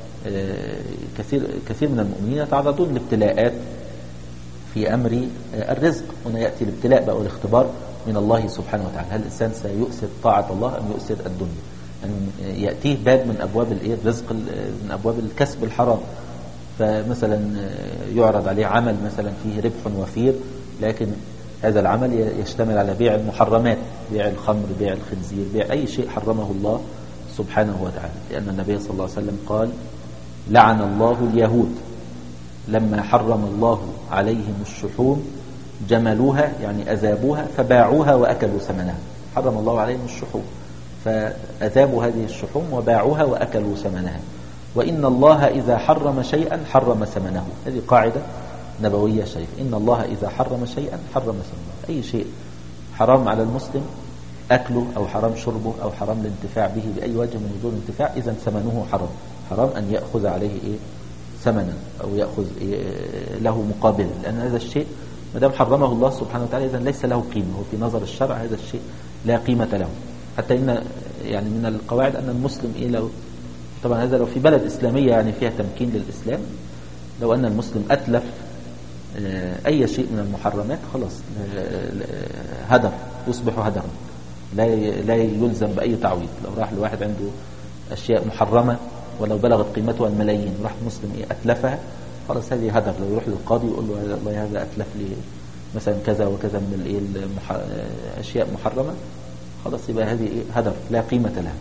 كثير كثير من المؤمنين يتعرضون لابتلاءات في أمر الرزق، هنا يأتي الابتلاء بقى والاختبار من الله سبحانه وتعالى، هل الإنسان سيؤثر طاعة الله أم يؤثر الدنيا؟ يعني يأتيه باب من أبواب الرزق من أبواب الكسب الحرام، فمثلا يعرض عليه عمل مثلا فيه ربح وفير، لكن هذا العمل يشتمل على بيع المحرمات، بيع الخمر، بيع الخنزير، بيع أي شيء حرمه الله سبحانه وتعالى. لأن النبي صلى الله عليه وسلم قال لعن الله اليهود لما حرم الله عليهم الشحوم جملوها يعني أذابوها فباعوها وأكلوا ثمنها. حرم الله عليهم الشحوم فأذابوا هذه الشحوم وباعوها وأكلوا ثمنها. وإن الله إذا حرم شيئا حرم ثمنه. هذه قاعدة نبوية شريفة، إن الله إذا حرم شيئا حرم ثمنه. أي شيء حرام على المسلم أكله أو حرام شربه أو حرام الانتفاع به بأي وجه من وجوه الانتفاع، إذا ثمنه حرام. حرام أن يأخذ عليه إيه ثمنا أو يأخذ إيه له مقابلا، لأن هذا الشيء ما دام حرمه الله سبحانه وتعالى إذا ليس له قيمة، وفي نظر الشرع هذا الشيء لا قيمة له. حتى إن يعني من القواعد أن المسلم إيه لو طبعا هذا لو في بلد إسلامية يعني فيها تمكين للإسلام، لو أن المسلم أتلف أي شيء من المحرمات خلاص هدر، يصبح هدرا، لا لا يلزم بأي تعويض. لو راح لواحد عنده أشياء محرمة ولو بلغت قيمتها الملايين وراح مسلم إيه أتلفها، خلاص هذه هدر. لو يروح للقاضي يقول له والله هذا أتلف لي مثلا كذا وكذا من الإيه المح... أشياء محرمة، خلاص يبقى هذه إيه هدر لا قيمة لها،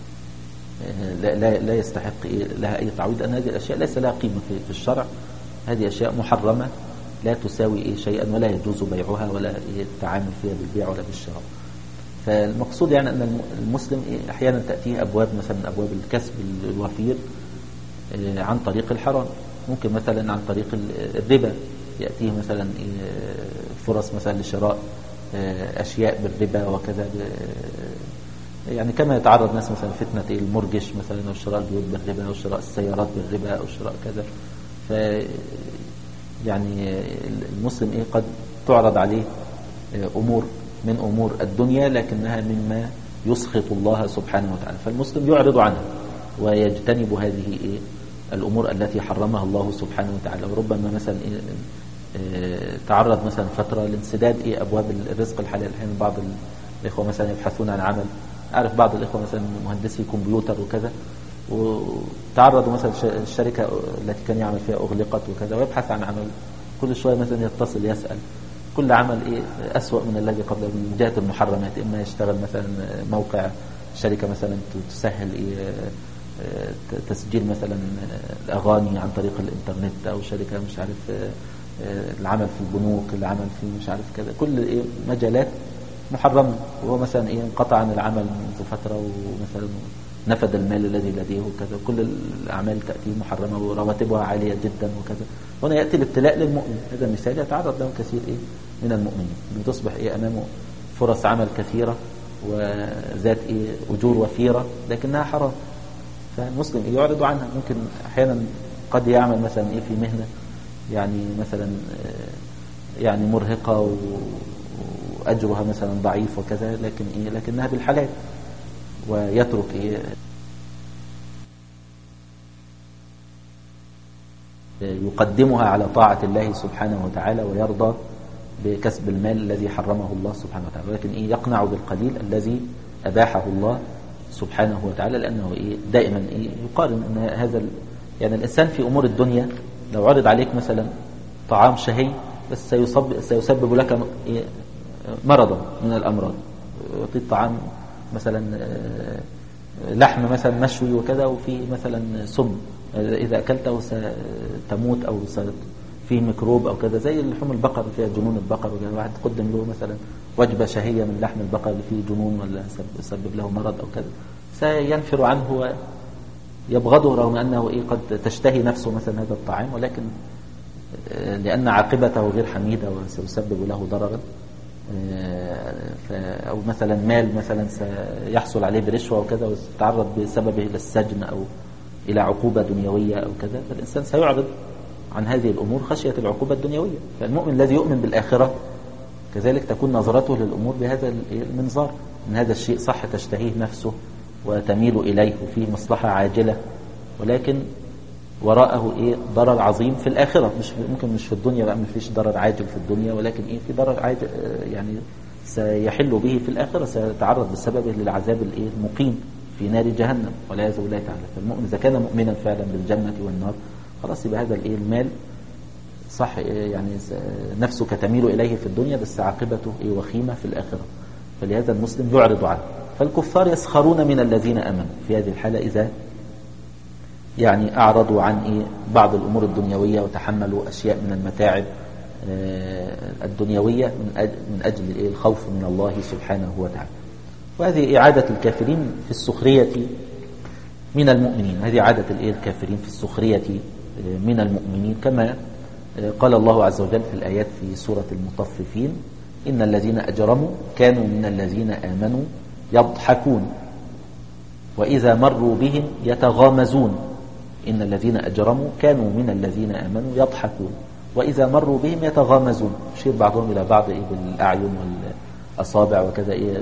لا لا, لا يستحق إيه لها أي تعويض، أن هذه الأشياء ليس لها قيمة في الشرع. هذه أشياء محرمة لا تساوي إيه شيئا ولا يجوز بيعها ولا إيه التعامل فيها بالبيع ولا بالشراء. فالمقصود يعني أن المسلم إيه أحيانا تأتيه أبواب مثلا من أبواب الكسب الوفير إيه عن طريق الحرام، ممكن مثلا عن طريق الربا يأتيه مثلا إيه فرص مثلا لشراء إيه أشياء بالربا وكذا، يعني كما يتعرض ناس مثلا فتنة إيه المرجش مثلا أو شراء البيوت بالربا أو شراء السيارات بالربا أو شراء كذا. ف يعني المسلم إيه قد تعرض عليه أمور من أمور الدنيا لكنها مما يسخط الله سبحانه وتعالى، فالمسلم يعرض عنها ويجتنب هذه إيه الأمور التي حرمها الله سبحانه وتعالى. وربما مثلا إيه إيه تعرض مثلا فترة لانسداد إيه أبواب الرزق الحلال. أحيانا بعض الإخوة مثلا يبحثون عن عمل، أعرف بعض الإخوة مثلا مهندسي كمبيوتر وكذا، وتعرضوا مثلا الشركة التي كان يعمل فيها أغلقت وكذا، ويبحث عن عمل كل شوية مثلا يتصل يسأل كل عمل إيه أسوأ من الذي قبله من جهة المحرمات. إما يشتغل مثلا موقع شركة مثلا تسهل إيه تسجيل مثلا الأغاني عن طريق الإنترنت، أو شركة مش عارف العمل في البنوك، العمل في مش عارف كذا، كل إيه مجالات محرمة. وهو مثلا إيه انقطع عن العمل منذ فترة ومثلا نفد المال الذي لديه وكذا، كل الأعمال تأتي محرمة ورواتبها عالية جدا وكذا. هنا يأتي الابتلاء للمؤمن. هذا مثال يتعرض له كثير إيه من المؤمنين، بتصبح إيه أمامه فرص عمل كثيرة وذات إيه أجور وفيرة لكنها حرام، فالمسلم إيه يعرض عنها. ممكن أحيانا قد يعمل مثلا إيه في مهنة يعني مثلا يعني مرهقة وأجرها مثلا ضعيف وكذا، لكن إيه لكنها بالحلال، ويترك إيه يقدمها على طاعة الله سبحانه وتعالى، ويرضى بكسب المال الذي حرمه الله سبحانه وتعالى، ولكن إيه يقنع بالقليل الذي أباحه الله سبحانه وتعالى، لأنه إيه دائما إيه يقارن أن هذا يعني الإنسان في أمور الدنيا لو عرض عليك مثلا طعام شهي بس سيسبب, سيسبب لك إيه مرضا من الأمراض، يعطيك طعام مثلا لحم مثلا مشوي وكذا وفيه مثلا سم، إذا أكلته ستموت أو فيه ميكروب أو كذا، زي لحوم البقر فيها جنون البقر وكذا، واحد تقدم له مثلا وجبة شهية من لحم البقر اللي فيه جنون ولا يسبب له مرض أو كذا، سينفر عنه ويبغضه رغم أنه إيه قد تشتهي نفسه مثلا هذا الطعام، ولكن لأن عاقبته غير حميدة وسيسبب له ضررا، أو مثلا مال مثلا سيحصل عليه برشوة وكذا ويتعرض بسببه إلى السجن أو إلى عقوبة دنيوية أو كذا، فالإنسان سيعرض عن هذه الأمور خشية العقوبة الدنيوية. فالمؤمن الذي يؤمن بالآخرة كذلك تكون نظرته للأمور بهذا المنظار، من هذا الشيء صح تشتهيه نفسه وتميل إليه وفيه مصلحة عاجلة، ولكن وراءه إيه ضرر عظيم في الآخرة، مش ممكن مش في الدنيا بقى، ما فيش ضرر عاجل في الدنيا، ولكن إيه في ضرر عاجل يعني سيحل به في الآخرة، سيتعرض بسببه للعذاب الإيه المقيم في نار جهنم والعياذ بالله تعالى. فالمؤمن إذا كان مؤمنا فعلا بالجنة والنار خلاص يبقى هذا الإيه المال صح يعني نفسك تميل إليه في الدنيا بس عاقبته إيه وخيمة في الآخرة، فلهذا المسلم يعرض عنه. فالكفار يسخرون من الذين آمنوا في هذه الحالة إذا يعني أعرضوا عن إيه بعض الأمور الدنيوية وتحملوا أشياء من المتاعب الدنيوية من أجل إيه الخوف من الله سبحانه وتعالى. وهذه إعادة الكافرين في السخرية من المؤمنين، هذه عادة الإيه الكافرين في السخرية من المؤمنين، كما قال الله عز وجل في الآيات في سورة المطففين: إن الذين أجرموا كانوا من الذين آمنوا يضحكون وإذا مروا بهم يتغامزون. إن الذين أجرموا كانوا من الذين آمنوا يضحكون وإذا مروا بهم يتغامزون، يشير بعضهم إلى بعض إيه بالأعين والأصابع وكذا إيه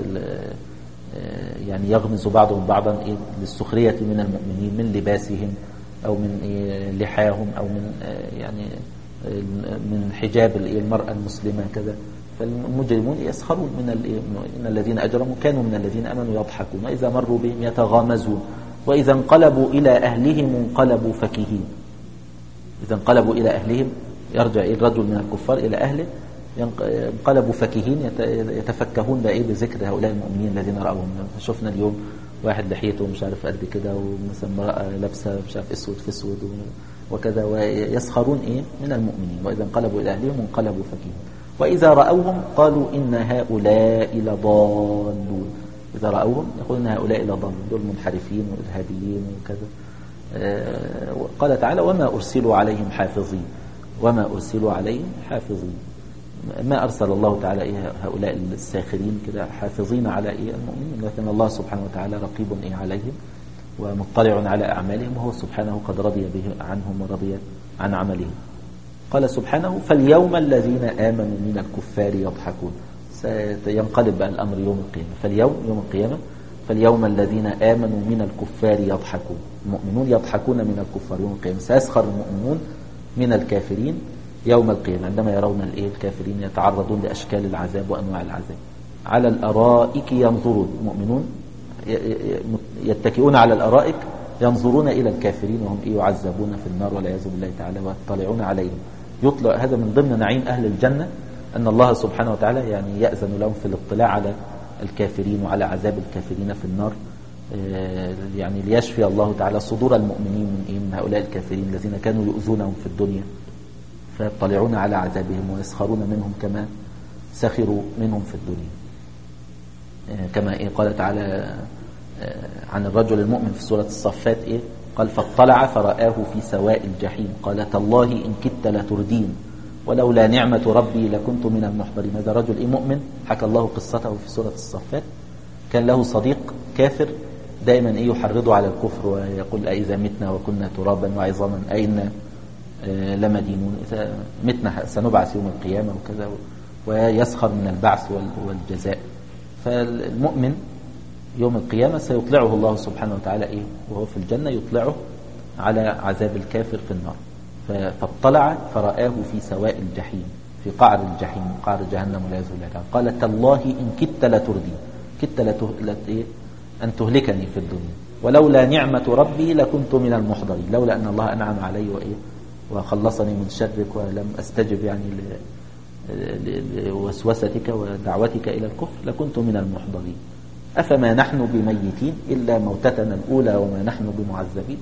يعني يغمز بعضهم بعضا إيه للسخرية من المؤمنين من لباسهم أو من إيه لحاهم أو من يعني من حجاب المرأة المسلمة كذا. فالمجرمون يسخرون من إن الذين أجرموا كانوا من الذين آمنوا يضحكون وإذا مروا بهم يتغامزون وإذا انقلبوا إلى أهلهم انقلبوا فكهين. إذا انقلبوا إلى أهلهم يرجع الرجل من الكفار إلى أهله انقلبوا فكهين يتفكهون بإيه بذكر هؤلاء المؤمنين الذين رأوهم. شفنا اليوم واحد لحيته مش عارف قد كده ومثلا امرأة لابسة مش عارف اسود في اسود وكذا، ويسخرون إيه من المؤمنين. وإذا انقلبوا إلى أهلهم انقلبوا فكهين وإذا رأوهم قالوا إن هؤلاء لضالون. إذا رأوهم يقولون إن هؤلاء لضالون، دول منحرفين وإرهابيين وكذا. آه قال تعالى: وما أرسلوا عليهم حافظين. وما أرسلوا عليهم حافظين، ما أرسل الله تعالى إيه هؤلاء الساخرين كده حافظين على إيه المؤمنين، لكن الله سبحانه وتعالى رقيب إيه عليهم ومطلع على أعمالهم، وهو سبحانه قد رضي به عنهم ورضي عن عملهم. قال سبحانه: فاليوم الذين آمنوا من الكفار يضحكون. سينقلب بقى الأمر يوم القيامة. فاليوم يوم القيامة فاليوم الذين آمنوا من الكفار يضحكون. المؤمنون يضحكون من الكفار يوم القيامة. سيسخر المؤمنون من الكافرين يوم القيامة عندما يرون الإيه الكافرين يتعرضون لأشكال العذاب وأنواع العذاب. على الأرائك ينظرون. المؤمنون يتكئون على الأرائك ينظرون إلى الكافرين وهم إيه يعذبون في النار والعياذ بالله تعالى ويطلعون عليهم. يطلع هذا من ضمن نعيم أهل الجنة أن الله سبحانه وتعالى يعني يأذن لهم في الاطلاع على الكافرين وعلى عذاب الكافرين في النار، يعني ليشفي الله تعالى صدور المؤمنين من إيه من هؤلاء الكافرين الذين كانوا يؤذونهم في الدنيا، فيطلعون على عذابهم ويسخرون منهم كما سخروا منهم في الدنيا. كما إيه قال تعالى عن الرجل المؤمن في سورة الصفات إيه قال فاطلع فرآه في سواء الجحيم قال تالله إن كدت لتردين ولولا نعمة ربي لكنت من المحضرين. هذا رجل إيه مؤمن حكى الله قصته في سورة الصفات، كان له صديق كافر دائما إيه يحرضه على الكفر ويقول أئذا متنا وكنا ترابا وعظاما أئنا لمدينون، إذا متنا سنبعث يوم القيامة وكذا، ويسخر من البعث والجزاء. فالمؤمن يوم القيامة سيطلعه الله سبحانه وتعالى إيه وهو في الجنة يطلعه على عذاب الكافر في النار. فاطلع فرآه في سواء الجحيم في قعر الجحيم قعر جهنم والعياذ بالله تعالى قال تالله إن كدت لتردين كدت لت إيه أن تهلكني في الدنيا ولولا نعمة ربي لكنت من المحضرين، لولا أن الله أنعم علي وإيه وخلصني من شرك ولم أستجب يعني لوسوستك ودعوتك إلى الكفر لكنت من المحضرين. أفما نحن بميتين إلا موتتنا الأولى وما نحن بمعذبين.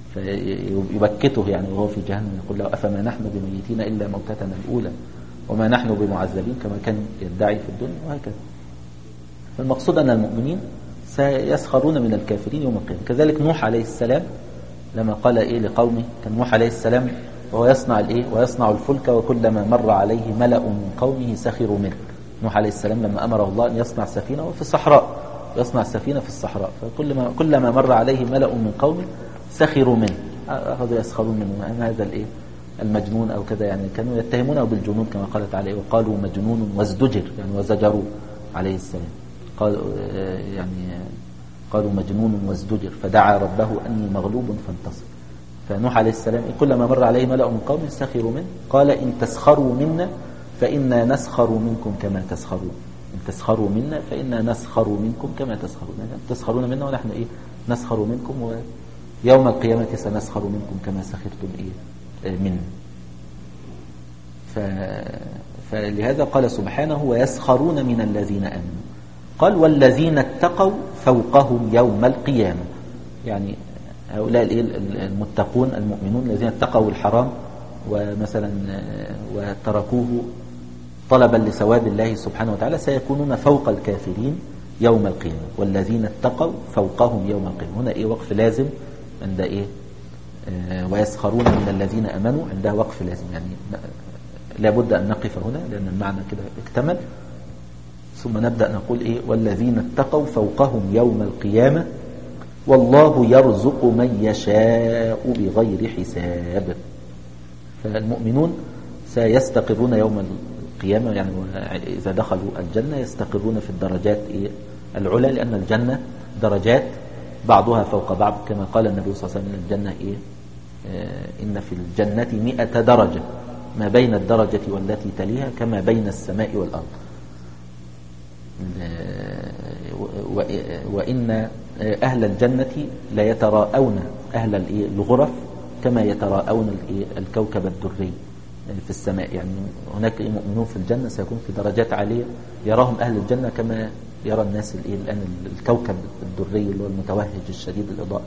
فيبكته يعني وهو في جهنم يقول له أفما نحن بميتين إلا موتتنا الأولى وما نحن بمعذبين كما كان يدعي في الدنيا وهكذا. فالمقصود أن المؤمنين سيسخرون من الكافرين يوم القيامة. كذلك نوح عليه السلام لما قال إيه لقومه، كان نوح عليه السلام وهو يصنع الإيه ويصنع الفلك وكلما مر عليه ملأ من قومه سخروا منه. نوح عليه السلام لما أمره الله أن يصنع سفينة في الصحراء، يصنع سفينة في الصحراء، فكلما كلما مر عليه ملأ من قومه سخروا منه، أخذوا يسخرون منه أن هذا الإيه المجنون أو كذا، يعني كانوا يتهمونه بالجنون كما قال تعالى وقالوا مجنون وازدجر يعني وزجروا عليه السلام، قالوا يعني قالوا مجنون وازدجر فدعا ربه أني مغلوب فانتصر. فنوح عليه السلام كلما مر عليه ملأ من قومه سخروا منه قال إن تسخروا منا فإنا نسخر منكم كما تسخرون، إن تسخروا منا فإنا نسخر منكم كما تسخرون، يعني تسخرون منا ونحن إيه نسخر منكم ويوم القيامة سنسخر منكم كما سخرتم إيه منا. ف... فلهذا قال سبحانه ويسخرون من الذين آمنوا، قال والذين اتقوا فوقهم يوم القيامة، يعني هؤلاء المتقون المؤمنون الذين اتقوا الحرام ومثلا وتركوه طلبا لثواب الله سبحانه وتعالى سيكونون فوق الكافرين يوم القيامة. والذين اتقوا فوقهم يوم القيامة، هنا ايه وقف لازم عند ايه آه ويسخرون من الذين امنوا، عندها وقف لازم يعني لابد ان نقف هنا لان المعنى كده اكتمل، ثم نبدأ نقول ايه والذين اتقوا فوقهم يوم القيامة والله يرزق من يشاء بغير حساب. فالمؤمنون سيستقرون يوم القيامة، يعني إذا دخلوا الجنة يستقرون في الدرجات العلى، لأن الجنة درجات بعضها فوق بعض كما قال النبي صلى الله عليه وسلم الجنة إيه إن في الجنة مئة درجة ما بين الدرجة والتي تليها كما بين السماء والأرض، وإن أهل الجنة لا يتراءون أهل الغرف كما يتراءون الكوكب الدري في السماء، يعني هناك مؤمنون في الجنة سيكون في درجات عالية يراهم أهل الجنة كما يرى الناس الآن الكوكب الدري اللي هو المتوهج الشديد الإضاءة.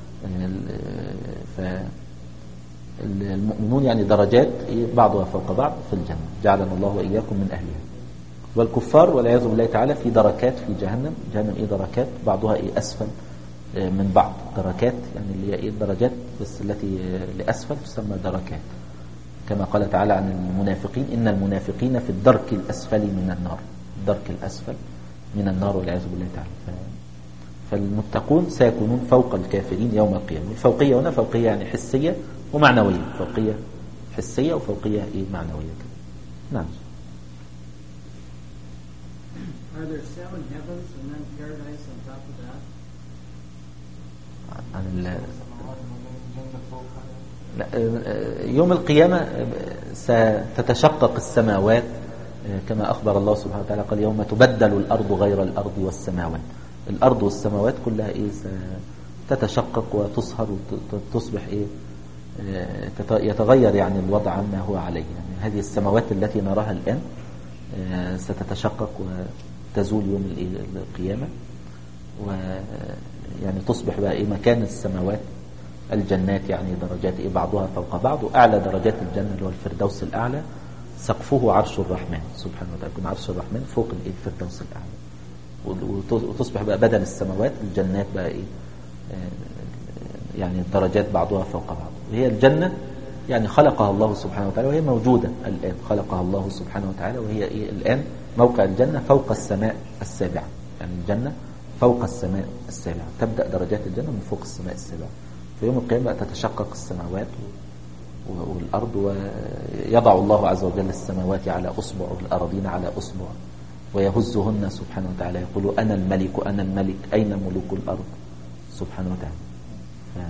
فالمؤمنون يعني درجات بعضها فوق بعض في الجنة، جعلنا الله وإياكم من أهلها. والكفار والعياذ بالله تعالى في دركات في جهنم، جهنم إيه دركات بعضها إيه أسفل من بعض، دركات يعني اللي هي إيه الدرجات بس التي لأسفل تسمى دركات، كما قال تعالى عن المنافقين إن المنافقين في الدرك الأسفل من النار، الدرك الأسفل من النار والعياذ بالله تعالى. فالمتقون سيكونون فوق الكافرين يوم القيامة. الفوقية هنا فوقية يعني حسية ومعنوية، فوقية حسية وفوقية إيه معنوية كده. نعم. Are there seven heavens and then paradise on top of that? عن لا يوم القيامة ستتشقق السماوات كما أخبر الله سبحانه وتعالى قال يوم تبدل الأرض غير الأرض والسماوات، الأرض والسماوات كلها إيه تتشقق وتصهر وتصبح إيه يتغير يعني الوضع عما هو عليه. يعني هذه السماوات التي نراها الآن ستتشقق وتزول يوم القيامة، ويعني تصبح بقى إيه مكان السماوات الجنات، يعني درجات إيه بعضها فوق بعض، وأعلى درجات الجنة اللي هو الفردوس الأعلى سقفه عرش الرحمن سبحانه وتعالى، يكون عرش الرحمن فوق الفردوس الأعلى، وتصبح بقى بدل السماوات الجنات بقى إيه يعني الدرجات بعضها فوق بعض. وهي الجنة يعني خلقها الله سبحانه وتعالى وهي موجودة الآن، خلقها الله سبحانه وتعالى وهي إيه الآن موقع الجنة فوق السماء السابعة، يعني الجنة فوق السماء السابعة، تبدأ درجات الجنة من فوق السماء السابعة. في يوم القيامة تتشقق السماوات والأرض، ويضع الله عز وجل السماوات على أصبع والأراضين على أصبع، ويهزهن سبحانه وتعالى يقول أنا الملك أنا الملك أين ملوك الأرض سبحانه وتعالى. ف...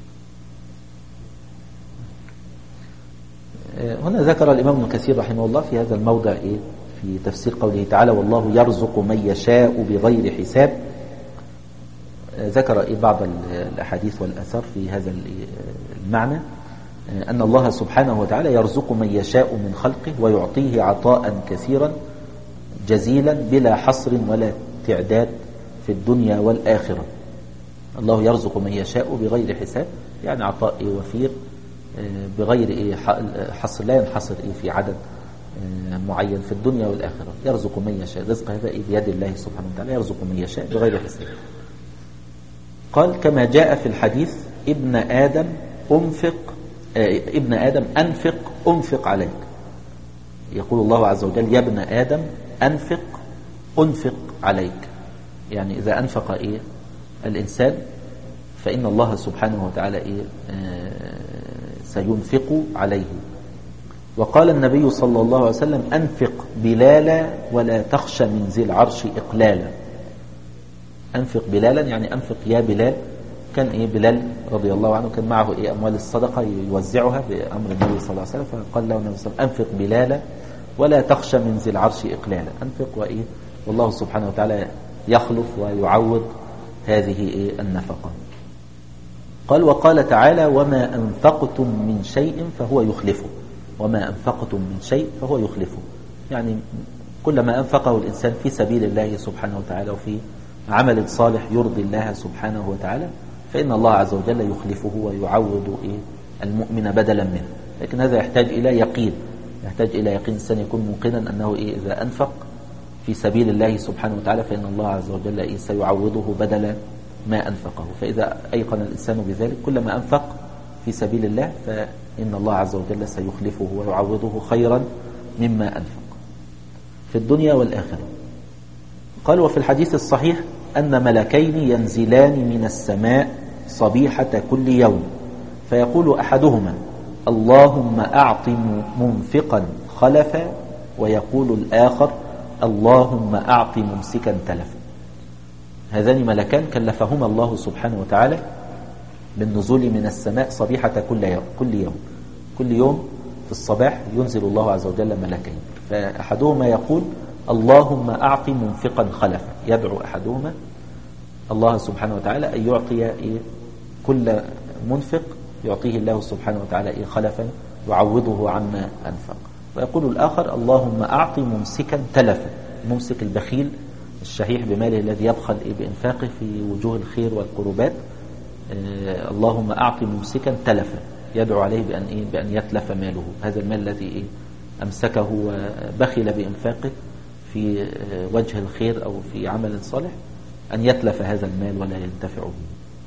هنا ذكر الإمام ابن كثير رحمه الله في هذا الموضع إيه في تفسير قوله تعالى والله يرزق من يشاء بغير حساب، ذكر إيه بعض الأحاديث والأثار في هذا المعنى، أن الله سبحانه وتعالى يرزق من يشاء من خلقه ويعطيه عطاء كثيرا جزيلا بلا حصر ولا تعداد في الدنيا والآخرة. الله يرزق من يشاء بغير حساب، يعني عطاء إيه وفير بغير إيه حصر، لا ينحصر إيه في عدد معين في الدنيا والآخرة. يرزق من يشاء، رزق هذا إيه بيد الله سبحانه وتعالى، يرزق من يشاء بغير حساب. قال كما جاء في الحديث ابن آدم أنفق آه ابن آدم أنفق أنفق عليك، يقول الله عز وجل يا ابن آدم أنفق أنفق عليك، يعني إذا أنفق إيه الإنسان فإن الله سبحانه وتعالى إيه آه سينفق عليه. وقال النبي صلى الله عليه وسلم أنفق بلالا ولا تخشى من ذي العرش إقلالا. أنفق بلالا يعني أنفق يا بلال، كان إيه بلال رضي الله عنه كان معه إيه أموال الصدقة يوزعها بأمر النبي صلى الله عليه وسلم، فقال له النبي صلى الله عليه وسلم أنفق بلالا ولا تخشى من ذي العرش إقلالا. أنفق وإيه والله سبحانه وتعالى يخلف ويعوض هذه إيه النفقة. قال وقال تعالى وما أنفقتم من شيء فهو يخلفه، وما أنفقتم من شيء فهو يخلفه، يعني كلما أنفقه الإنسان في سبيل الله سبحانه وتعالى وفي عمل صالح يرضي الله سبحانه وتعالى فإن الله عز وجل يخلفه ويعوض إيه المؤمن بدلا منه. لكن هذا يحتاج إلى يقين، يحتاج إلى يقين الإنسان يكون موقنا أنه إيه إذا أنفق في سبيل الله سبحانه وتعالى فإن الله عز وجل إيه سيعوضه بدلا ما أنفقه. فإذا أيقن الإنسان بذلك كلما أنفق في سبيل الله فإن الله عز وجل سيخلفه ويعوضه خيرا مما أنفق في الدنيا والآخرة. قال وفي الحديث الصحيح أن ملكين ينزلان من السماء صبيحة كل يوم فيقول أحدهما اللهم أعط منفقا خلفا، ويقول الآخر اللهم أعط ممسكا تلفا. هذان ملكان كلفهما الله سبحانه وتعالى بالنزول من السماء صبيحة كل يوم كل يوم كل يوم في الصباح ينزل الله عز وجل ملكين، فأحدهما يقول اللهم أعط منفقا خلفا، يدعو أحدهما الله سبحانه وتعالى أن يعطي كل منفق يعطيه الله سبحانه وتعالى خلفا يعوضه عما أنفق. ويقول الآخر اللهم أعط ممسكا تلفا، ممسك البخيل الشحيح بماله الذي يبخل بإنفاقه في وجوه الخير والقربات، آه اللهم أعط ممسكا تلفا، يدعو عليه بأن, إيه بأن يتلف ماله، هذا المال الذي إيه أمسكه وبخل بإنفاقه في آه وجه الخير أو في عمل صالح، أن يتلف هذا المال ولا ينتفع به.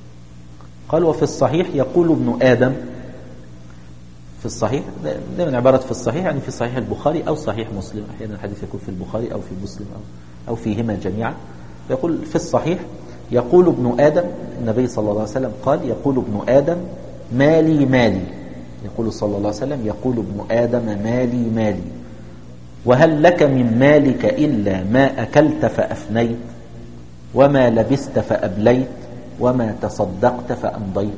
قال وفي الصحيح يقول ابن آدم، في الصحيح دائما عبارة في الصحيح يعني في صحيح البخاري أو صحيح مسلم، أحيانا الحديث يكون في البخاري أو في مسلم أو, أو فيهما جميعا. يقول في الصحيح يقول ابن آدم، النبي صلى الله عليه وسلم قال يقول ابن آدم مالي مالي، يقول صلى الله عليه وسلم يقول ابن آدم مالي مالي، وهل لك من مالك إلا ما أكلت فأفنيت، وما لبست فأبليت، وما تصدقت فأمضيت،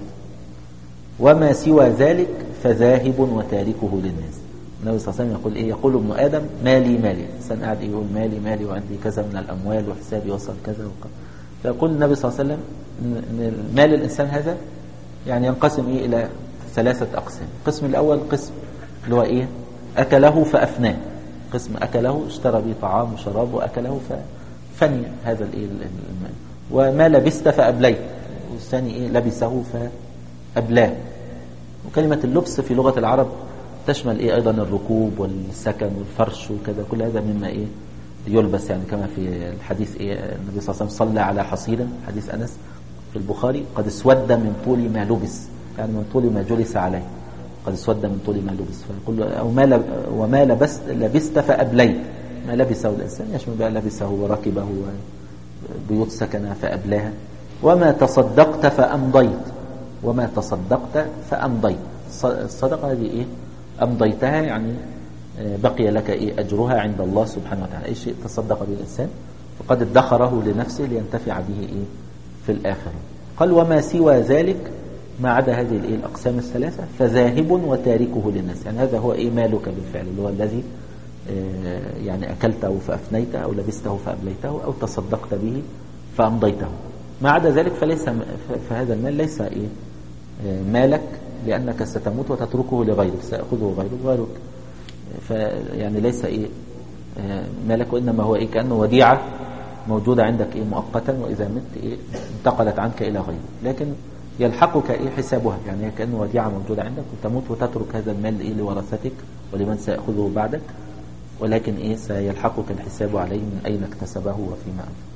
وما سوى ذلك فذاهب وتاركه للناس. النبي صلى الله عليه وسلم يقول إيه؟ يقول ابن آدم مالي مالي، الإنسان قاعد يقول مالي مالي وعندي كذا من الأموال وحسابي وصل كذا وكذا، فيقول النبي صلى الله عليه وسلم إن مال الإنسان هذا يعني ينقسم إيه إلى ثلاثة أقسام. القسم الأول قسم اللي هو إيه أكله فأفناه، قسم أكله اشترى به طعام وشراب وأكله ففني هذا الإيه المال. وما لبست فأبليت، والثاني إيه لبسه فأبلاه. وكلمة اللبس في لغة العرب تشمل إيه أيضا الركوب والسكن والفرش وكذا، كل هذا مما إيه يلبس، يعني كما في الحديث إيه النبي صلى الله عليه وسلم صلى على حصير، حديث أنس في البخاري، قد اسود من طول ما لبس، يعني من طول ما جلس عليه، قد اسود من طول ما لبس. فيقول أو ما لب وما لبست لبست فأبليت، ما لبسه الإنسان يشمل بقى لبسه وركبه وبيوت سكنه فأبلاها. وما تصدقت فأمضيت، وما تصدقت فأمضيت، الصدقة هذه إيه أمضيتها يعني بقي لك إيه أجرها عند الله سبحانه وتعالى. أي شيء تصدق به الإنسان فقد ادخره لنفسه لينتفع به إيه في الآخرة. قال وما سوى ذلك ما عدا هذه الإيه الأقسام الثلاثة فذاهب وتاركه للناس، يعني هذا هو إيه مالك بالفعل، اللي هو الذي يعني أكلته فأفنيته أو لبسته فأبليته أو تصدقت به فأمضيته. ما عدا ذلك فليس، فهذا المال ليس إيه مالك، لأنك ستموت وتتركه لغيرك، سيأخذه غيرك غيرك فيعني ليس إيه مالك، وإنما هو إيه كأنه وديعة موجودة عندك إيه مؤقتا، وإذا مت إيه انتقلت عنك إلى غيرك، لكن يلحقك إيه حسابها، يعني كأنه وديعة موجودة عندك وتموت وتترك هذا المال إيه لورثتك ولمن سيأخذه بعدك، ولكن إيه سيلحقك الحساب عليه من أين اكتسبه وفيما أنفق.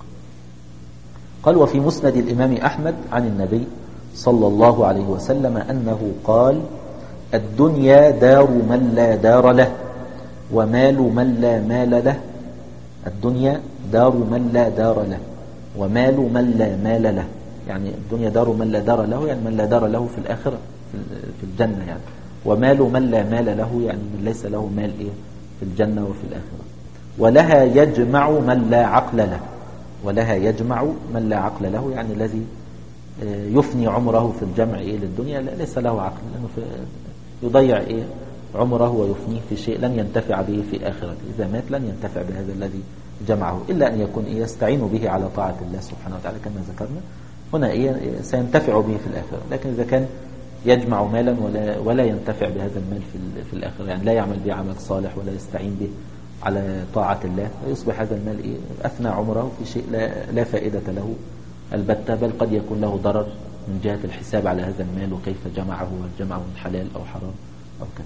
قال وفي مسند الإمام أحمد عن النبي صلى الله عليه وسلم أنه قال الدنيا دار من لا دار له ومال من لا مال له، الدنيا دار من لا دار له ومال من لا مال له، يعني الدنيا دار من لا دار له يعني من لا دار له في الآخرة في الجنة، يعني ومال من لا مال له يعني من ليس له مال إيه في الجنة وفي الآخرة. ولها يجمع من لا عقل له، ولها يجمع من لا عقل له يعني الذي يفني عمره في الجمع إيه للدنيا ليس له عقل، لأنه في يضيع إيه عمره ويفنيه في شيء لن ينتفع به في آخرته، إذا مات لن ينتفع بهذا الذي جمعه إلا أن يكون إيه يستعين به على طاعة الله سبحانه وتعالى كما ذكرنا هنا إيه سينتفع به في الآخرة. لكن إذا كان يجمع مالا ولا, ولا ينتفع بهذا المال في, في الآخرة، يعني لا يعمل به عمل صالح ولا يستعين به على طاعة الله، فيصبح هذا المال إيه أثنى عمره في شيء لا, لا فائدة له البتة، بل قد يكون له ضرر من جهة الحساب على هذا المال وكيف جمعه وجمعه من حلال أو حرام أو كذا.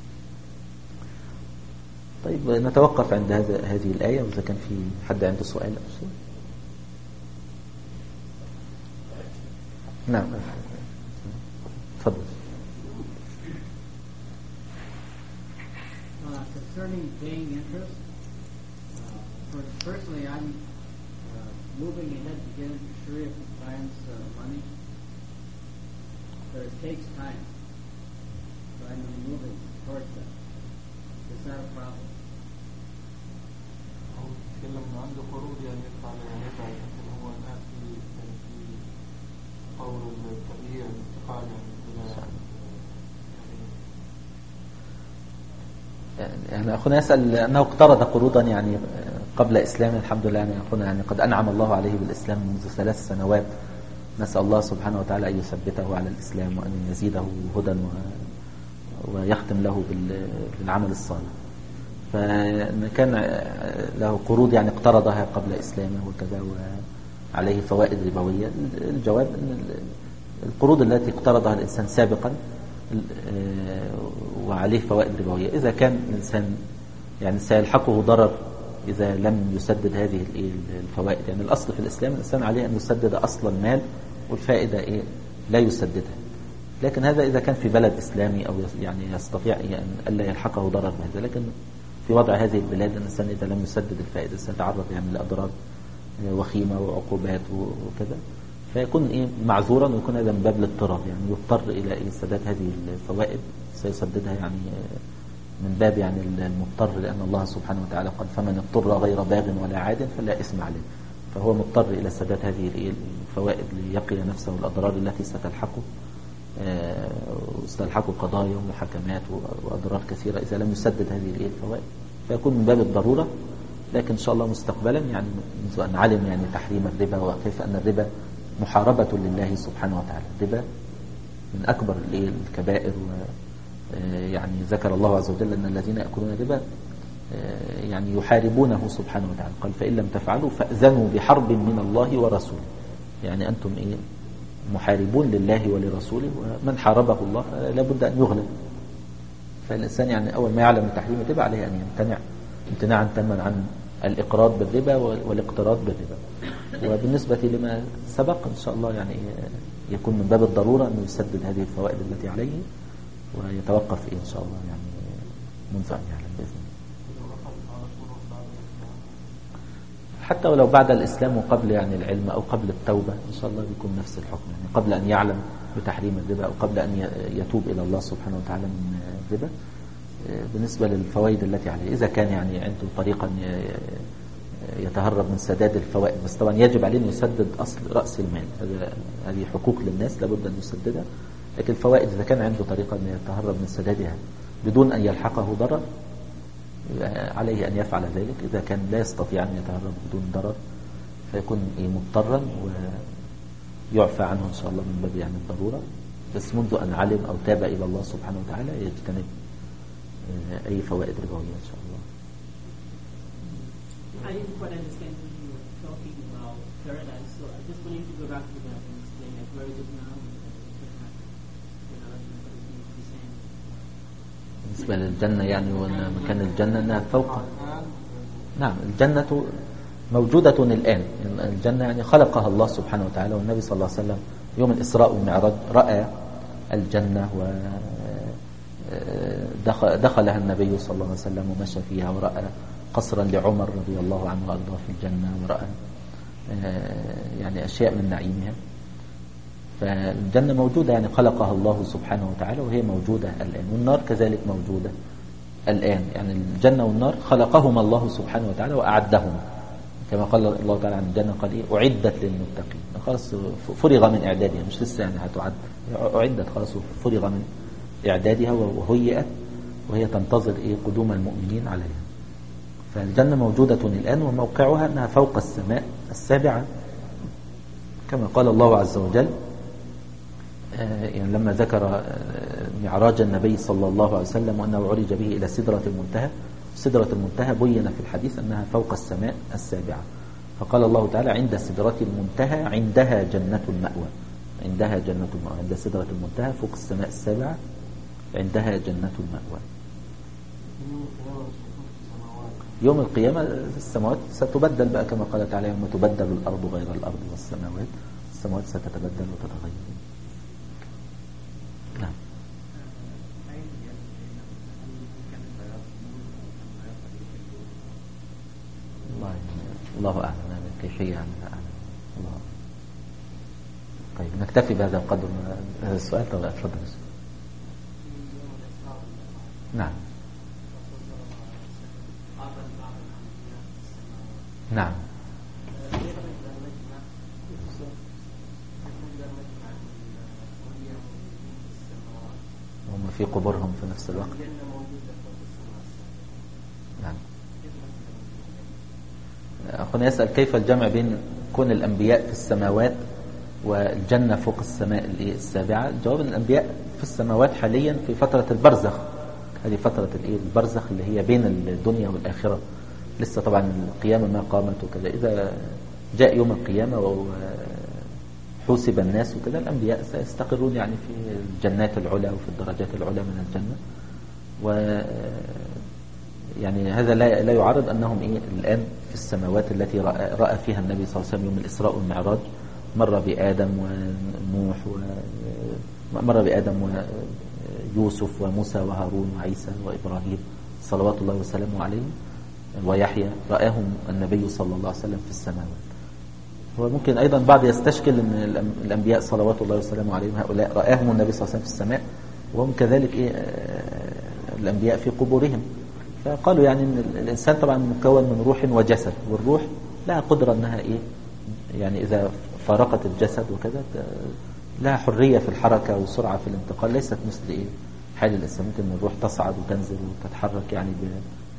طيب نتوقف عند هذا هذه الآية، وإذا كان في حد عنده سؤال أو شيء. نعم تفضل. Uh, concerning paying interest, uh, for personally, I'm uh, moving ahead to get into Sharia compliance uh, money, but it takes time. So I'm moving towards that. Is that a problem? هو بيتكلم إنه عنده قروض يعني يدفع عليها ربا، لكن هو الآن في يعني في طور التغيير الانتقال يعني يعني أخونا يسأل أنه اقترض قروضا يعني قبل إسلام، الحمد لله يعني أخونا يعني قد أنعم الله عليه بالإسلام منذ ثلاث سنوات، نسأل الله سبحانه وتعالى أن يثبته على الإسلام وأن يزيده هدى ويختم له بالعمل الصالح. فكان له قروض يعني اقترضها قبل إسلامه وكذا وعليه فوائد ربوية. الجواب أن القروض التي اقترضها الإنسان سابقا وعليه فوائد ربوية إذا كان الإنسان يعني سيلحقه ضرر إذا لم يسدد هذه الفوائد، يعني الأصل في الإسلام الإنسان عليه أن يسدد أصل المال والفائدة إيه لا يسددها، لكن هذا إذا كان في بلد إسلامي أو يعني يستطيع أن ألا يلحقه ضرر بهذا. لكن في وضع هذه البلاد الإنسان إذا لم يسدد الفائدة سيتعرض يعني لأضرار وخيمة وعقوبات وكذا، فيكون إيه معذورا ويكون هذا من باب الاضطرار، يعني يضطر إلى إيه سداد هذه الفوائد سيسددها يعني من باب يعني المضطر، لأن الله سبحانه وتعالى قال فمن اضطر غير باغ ولا عاد فلا إثم عليه، فهو مضطر إلى سداد هذه الفوائد ليقي نفسه الأضرار التي ستلحقه وستلحقه قضايا ومحاكمات وأضرار كثيرة إذا لم يسدد هذه الفوائد، فيكون من باب الضرورة لكن إن شاء الله مستقبلا يعني منذ أن علم يعني تحريم الربا وكيف أن الربا محاربة لله سبحانه وتعالى. الربا من أكبر الكبائر، يعني ذكر الله عز وجل أن الذين يأكلون الربا يعني يحاربونه سبحانه وتعالى، قال فإن لم تفعلوا فأذنوا بحرب من الله ورسوله، يعني أنتم إيه محاربون لله ولرسوله، ومن حاربه الله لابد أن يغلب. فالإنسان يعني أول ما يعلم تحريم الربا عليه أن يمتنع امتناعا تاما عن الإقراض بالربا والاقتراض بالربا. وبالنسبة لما سبق إن شاء الله يعني يكون من باب الضرورة أنه يسدد هذه الفوائد التي عليه ويتوقف إيه إن شاء الله يعني منذ أن يعلم بإذن الله. حتى ولو بعد الإسلام وقبل يعني العلم أو قبل التوبة إن شاء الله بيكون نفس الحكم، يعني قبل أن يعلم بتحريم الربا أو قبل أن يتوب إلى الله سبحانه وتعالى من الربا. بالنسبة للفوائد التي عليه إذا كان يعني عنده طريقا يتهرب من سداد الفوائد، بس طبعا يجب عليه أن يسدد أصل رأس المال، هذه حقوق للناس لابد أن يسددها. لكن الفوائد إذا كان عنده طريقة أن يتهرب من سدادها بدون أن يلحقه ضرر عليه أن يفعل ذلك. إذا كان لا يستطيع أن يتهرب بدون ضرر فيكون مضطرا ويعفى عنه إن شاء الله من باب يعني الضرورة، بس منذ أن علم أو تاب إلى الله سبحانه وتعالى يجتنب أي فوائد ربوية إن شاء الله. I didn't quite understand when you were talking about paradise, so I just wanted to go back to that and explain like where is it now and بالنسبة للجنة يعني وأن مكان الجنة أنها فوق. نعم الجنة موجودة الآن، الجنة يعني خلقها الله سبحانه وتعالى، والنبي صلى الله عليه وسلم يوم الإسراء والمعراج رأى الجنة ودخلها النبي صلى الله عليه وسلم ومشى فيها، ورأى قصرا لعمر رضي الله عنه وأرضاه في الجنة، ورأى يعني أشياء من نعيمها. فالجنة موجودة يعني خلقها الله سبحانه وتعالى وهي موجودة الآن، والنار كذلك موجودة الآن، يعني الجنة والنار خلقهما الله سبحانه وتعالى وأعدهما، كما قال الله تعالى عن الجنة قال إيه أعدت للمتقين، خلاص فرغ من إعدادها، مش لسه يعني هتعد، أعدت خلاص فرغ من إعدادها وهيئت وهي تنتظر إيه قدوم المؤمنين عليها. فالجنة موجودة الآن وموقعها أنها فوق السماء السابعة، كما قال الله عز وجل يعني لما ذكر معراج النبي صلى الله عليه وسلم وأنه عرج به إلى سدرة المنتهى. سدرة المنتهى بين في الحديث أنها فوق السماء السابعة، فقال الله تعالى عند سدرة المنتهى عندها جنة المأوى، عندها جنة المأوى، عند سدرة المنتهى فوق السماء السابعة عندها جنة المأوى. يوم القيامة السماوات ستبدل بقى كما قال تعالى يوم تبدل الأرض غير الأرض والسماوات، السماوات ستتبدل وتتغير. نعم. الله الله أعلم كيفية عن الله. طيب نكتفي بهذا القدر هذا السؤال. طبعا أتفضل. نعم نعم هم في قبورهم في نفس الوقت. نعم. أخونا يسأل كيف الجمع بين كون الأنبياء في السماوات والجنة فوق السماء السابعة؟ الجواب أن الأنبياء في السماوات حاليا في فترة البرزخ، هذه فترة البرزخ اللي هي بين الدنيا والآخرة، لسه طبعا القيامة ما قامت وكذا. إذا جاء يوم القيامة وحوسب الناس وكذا الأنبياء سيستقرون يعني في الجنات العلى وفي الدرجات العلى من الجنة. و يعني هذا لا لا يعارض أنهم إيه الآن في السماوات التي رأى, رأى فيها النبي صلى الله عليه وسلم يوم الإسراء والمعراج، مر بآدم ونوح ومر بآدم ويوسف وموسى وهارون وعيسى وإبراهيم صلوات الله وسلامه عليهم ويحيى، رآهم النبي صلى الله عليه وسلم في السماوات. وممكن أيضا بعض يستشكل أن الأنبياء صلوات الله وسلامه عليهم هؤلاء رآهم النبي صلى الله عليه وسلم في السماء وهم كذلك إيه الأنبياء في قبورهم. فقالوا يعني أن الإنسان طبعا مكون من روح وجسد، والروح لها قدرة أنها إيه يعني إذا فارقت الجسد وكذا لها حرية في الحركة وسرعة في الانتقال، ليست مثل إيه حال الإنسان، ممكن الروح تصعد وتنزل وتتحرك يعني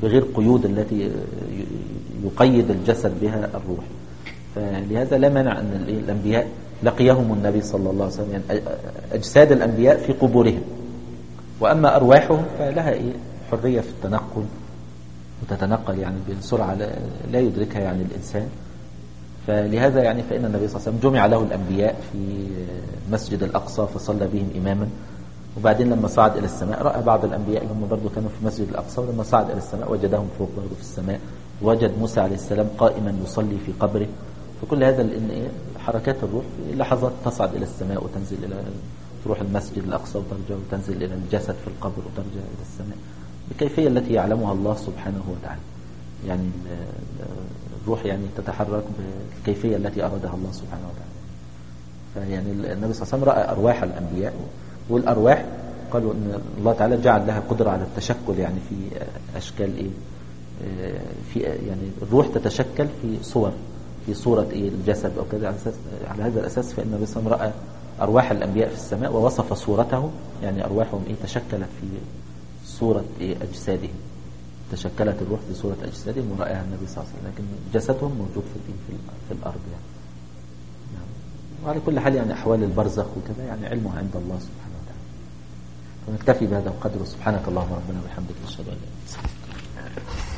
بغير قيود التي يقيد الجسد بها الروح. فلهذا لا مانع أن الأنبياء لقيهم النبي صلى الله عليه وسلم، يعني أجساد الأنبياء في قبورهم، وأما أرواحهم فلها إيه حرية في التنقل، وتتنقل يعني بسرعة لا يدركها يعني الإنسان. فلهذا يعني فإن النبي صلى الله عليه وسلم جمع له الأنبياء في مسجد الأقصى فصلى بهم إماما، وبعدين لما صعد إلى السماء رأى بعض الأنبياء اللي هم برضو كانوا في مسجد الأقصى، ولما صعد إلى السماء وجدهم فوق برضو في السماء، وجد موسى عليه السلام قائما يصلي في قبره. فكل هذا لأن إيه حركات الروح في لحظات تصعد إلى السماء وتنزل إلى تروح المسجد الأقصى وترجع وتنزل إلى الجسد في القبر وترجع إلى السماء بالكيفية التي يعلمها الله سبحانه وتعالى. يعني الروح يعني تتحرك بالكيفية التي أرادها الله سبحانه وتعالى. فيعني النبي صلى الله عليه وسلم رأى أرواح الأنبياء، والأرواح قالوا أن الله تعالى جعل لها قدرة على التشكل يعني في أشكال إيه في يعني الروح تتشكل في صور في صورة إيه الجسد أو كذا. على أساس على هذا الأساس فإن النبي صلى الله عليه وسلم رأى أرواح الأنبياء في السماء ووصف صورتهم، يعني أرواحهم إيه تشكلت في صورة إيه أجسادهم، تشكلت الروح في صورة أجسادهم ورأيها النبي صلى الله عليه وسلم، لكن جسدهم موجود في في, في الأرض يعني. نعم. وعلى كل حال يعني أحوال البرزخ وكذا يعني علمها عند الله سبحانه وتعالى. فنكتفي بهذا القدر. سبحانك اللهم ربنا وبحمدك نشهد أن لا إله إلا أنت.